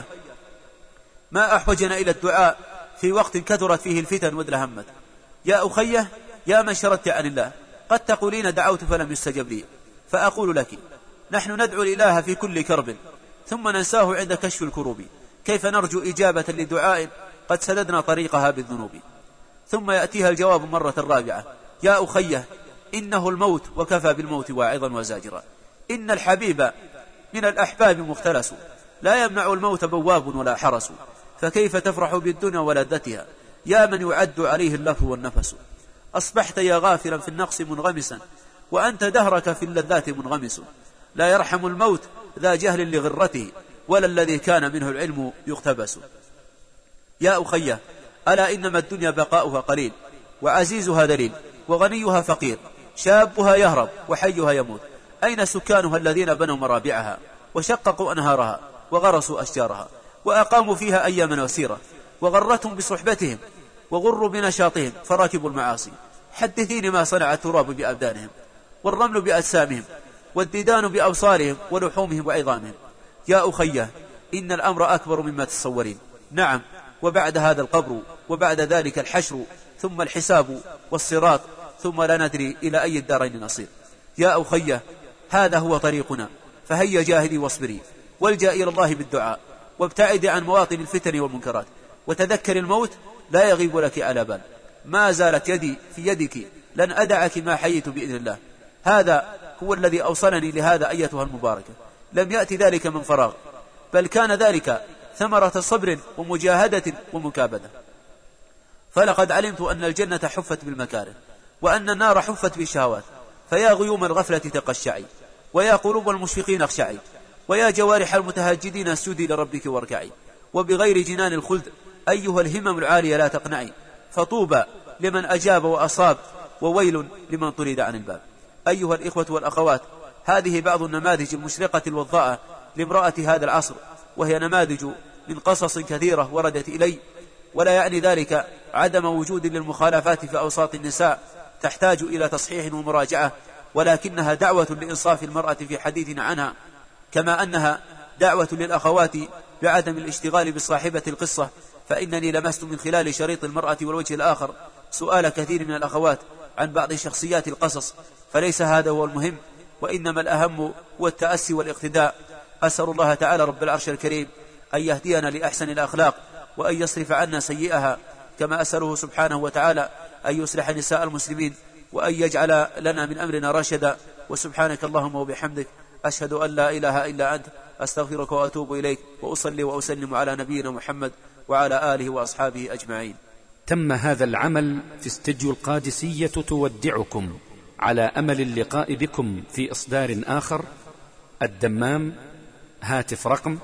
ما أحوجنا إلى الدعاء في وقت كثرت فيه الفتن وازدهمت. يا أخي، يا من شردت عن الله، قد تقولين دعوت فلم يستجب لي، فأقول لك نحن ندعو الإله في كل كرب ثم ننساه عند كشف الكروب، كيف نرجو إجابة لدعاء قد سددنا طريقها بالذنوب؟ ثم يأتيها الجواب مرة رابعة: يا أخيه إنه الموت وكفى بالموت واعظا وزاجرا. إن الحبيب من الأحباب مختلس، لا يمنع الموت بواب ولا حرس، فكيف تفرح بالدنيا ولذتها يا من يعد عليه اللف والنفس. أصبحت يا غافلا في النقص منغمسا، وأنت دهرك في اللذات منغمس. لا يرحم الموت ذا جهل لغرته، ولا الذي كان منه العلم يقتبس. يا أخيه ألا إنما الدنيا بقاؤها قليل، وعزيزها ذليل، وغنيها فقير، شابها يهرب وحيها يموت. أين سكانها الذين بنوا مرابعها، وشققوا أنهارها، وغرسوا أشجارها، وأقاموا فيها أياما وسيرة، وغرتهم بصحبتهم، وغروا بنشاطهم، فركبوا المعاصي. حدثيني ما صنع التراب بأبدانهم، والرمل بأجسامهم، والديدان بأبصارهم، ولحومهم وعظامهم. يا أخيه إن الأمر أكبر مما تتصورين. نعم، وبعد هذا القبر، وبعد ذلك الحشر، ثم الحساب والصراط، ثم لا ندري إلى أي الدارين نصير. يا أخيه هذا هو طريقنا، فهيا جاهدي واصبري، والجأ إلى الله بالدعاء، وابتعدي عن مواطن الفتن والمنكرات، وتذكر الموت لا يغيب لك على بال. ما زالت يدي في يدك، لن أدعك ما حييت بإذن الله. هذا هو الذي أوصلني لهذا أيتها المباركة. لم يأتي ذلك من فراغ، بل كان ذلك ثمرة صبر ومجاهدة ومكابدة. فلقد علمت أن الجنة حفت بالمكاره، وأن النار حفت بالشهوات. فيا غيوم الغفلة تقشعي، ويا قلوب المشفقين اخشعي، ويا جوارح المتهجدين اسجدي لربك واركعي. وبغير جنان الخلد أيها الهمم العالية لا تقنعي، فطوبى لمن أجاب وأصاب، وويل لمن طرد عن الباب. أيها الإخوة والأخوات، هذه بعض النماذج المشرقة الوضاءة لامرأة هذا العصر، وهي نماذج من قصص كثيرة وردت إلي، ولا يعني ذلك عدم وجود للمخالفات في أوساط النساء تحتاج إلى تصحيح ومراجعة، ولكنها دعوة لإنصاف المرأة في حديثنا عنها، كما أنها دعوة للأخوات بعدم الاشتغال بصاحبة القصة. فإنني لمست من خلال شريط المرأة والوجه الآخر سؤال كثير من الأخوات عن بعض شخصيات القصص، فليس هذا هو المهم، وإنما الأهم هو التأسي والاقتداء. أسأل الله تعالى رب العرش الكريم أن يهدينا لأحسن الأخلاق، وأن يصرف عنا سيئها، كما أسأله سبحانه وتعالى أن يصلح نساء المسلمين، وأن يجعل لنا من أمرنا رشدا. وسبحانك اللهم وبحمدك، أشهد أن لا إله إلا أنت، أستغفرك وأتوب إليك، وأصلي وأسلم على نبينا محمد وعلى آله وأصحابه أجمعين. تم هذا العمل في استديو القادسية تودعكم، على أمل اللقاء بكم في إصدار آخر. الدمام، هاتف رقم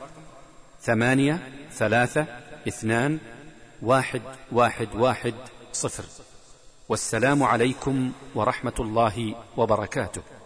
ثمانية ثلاثة اثنان واحد واحد واحد صفر. والسلام عليكم ورحمة الله وبركاته.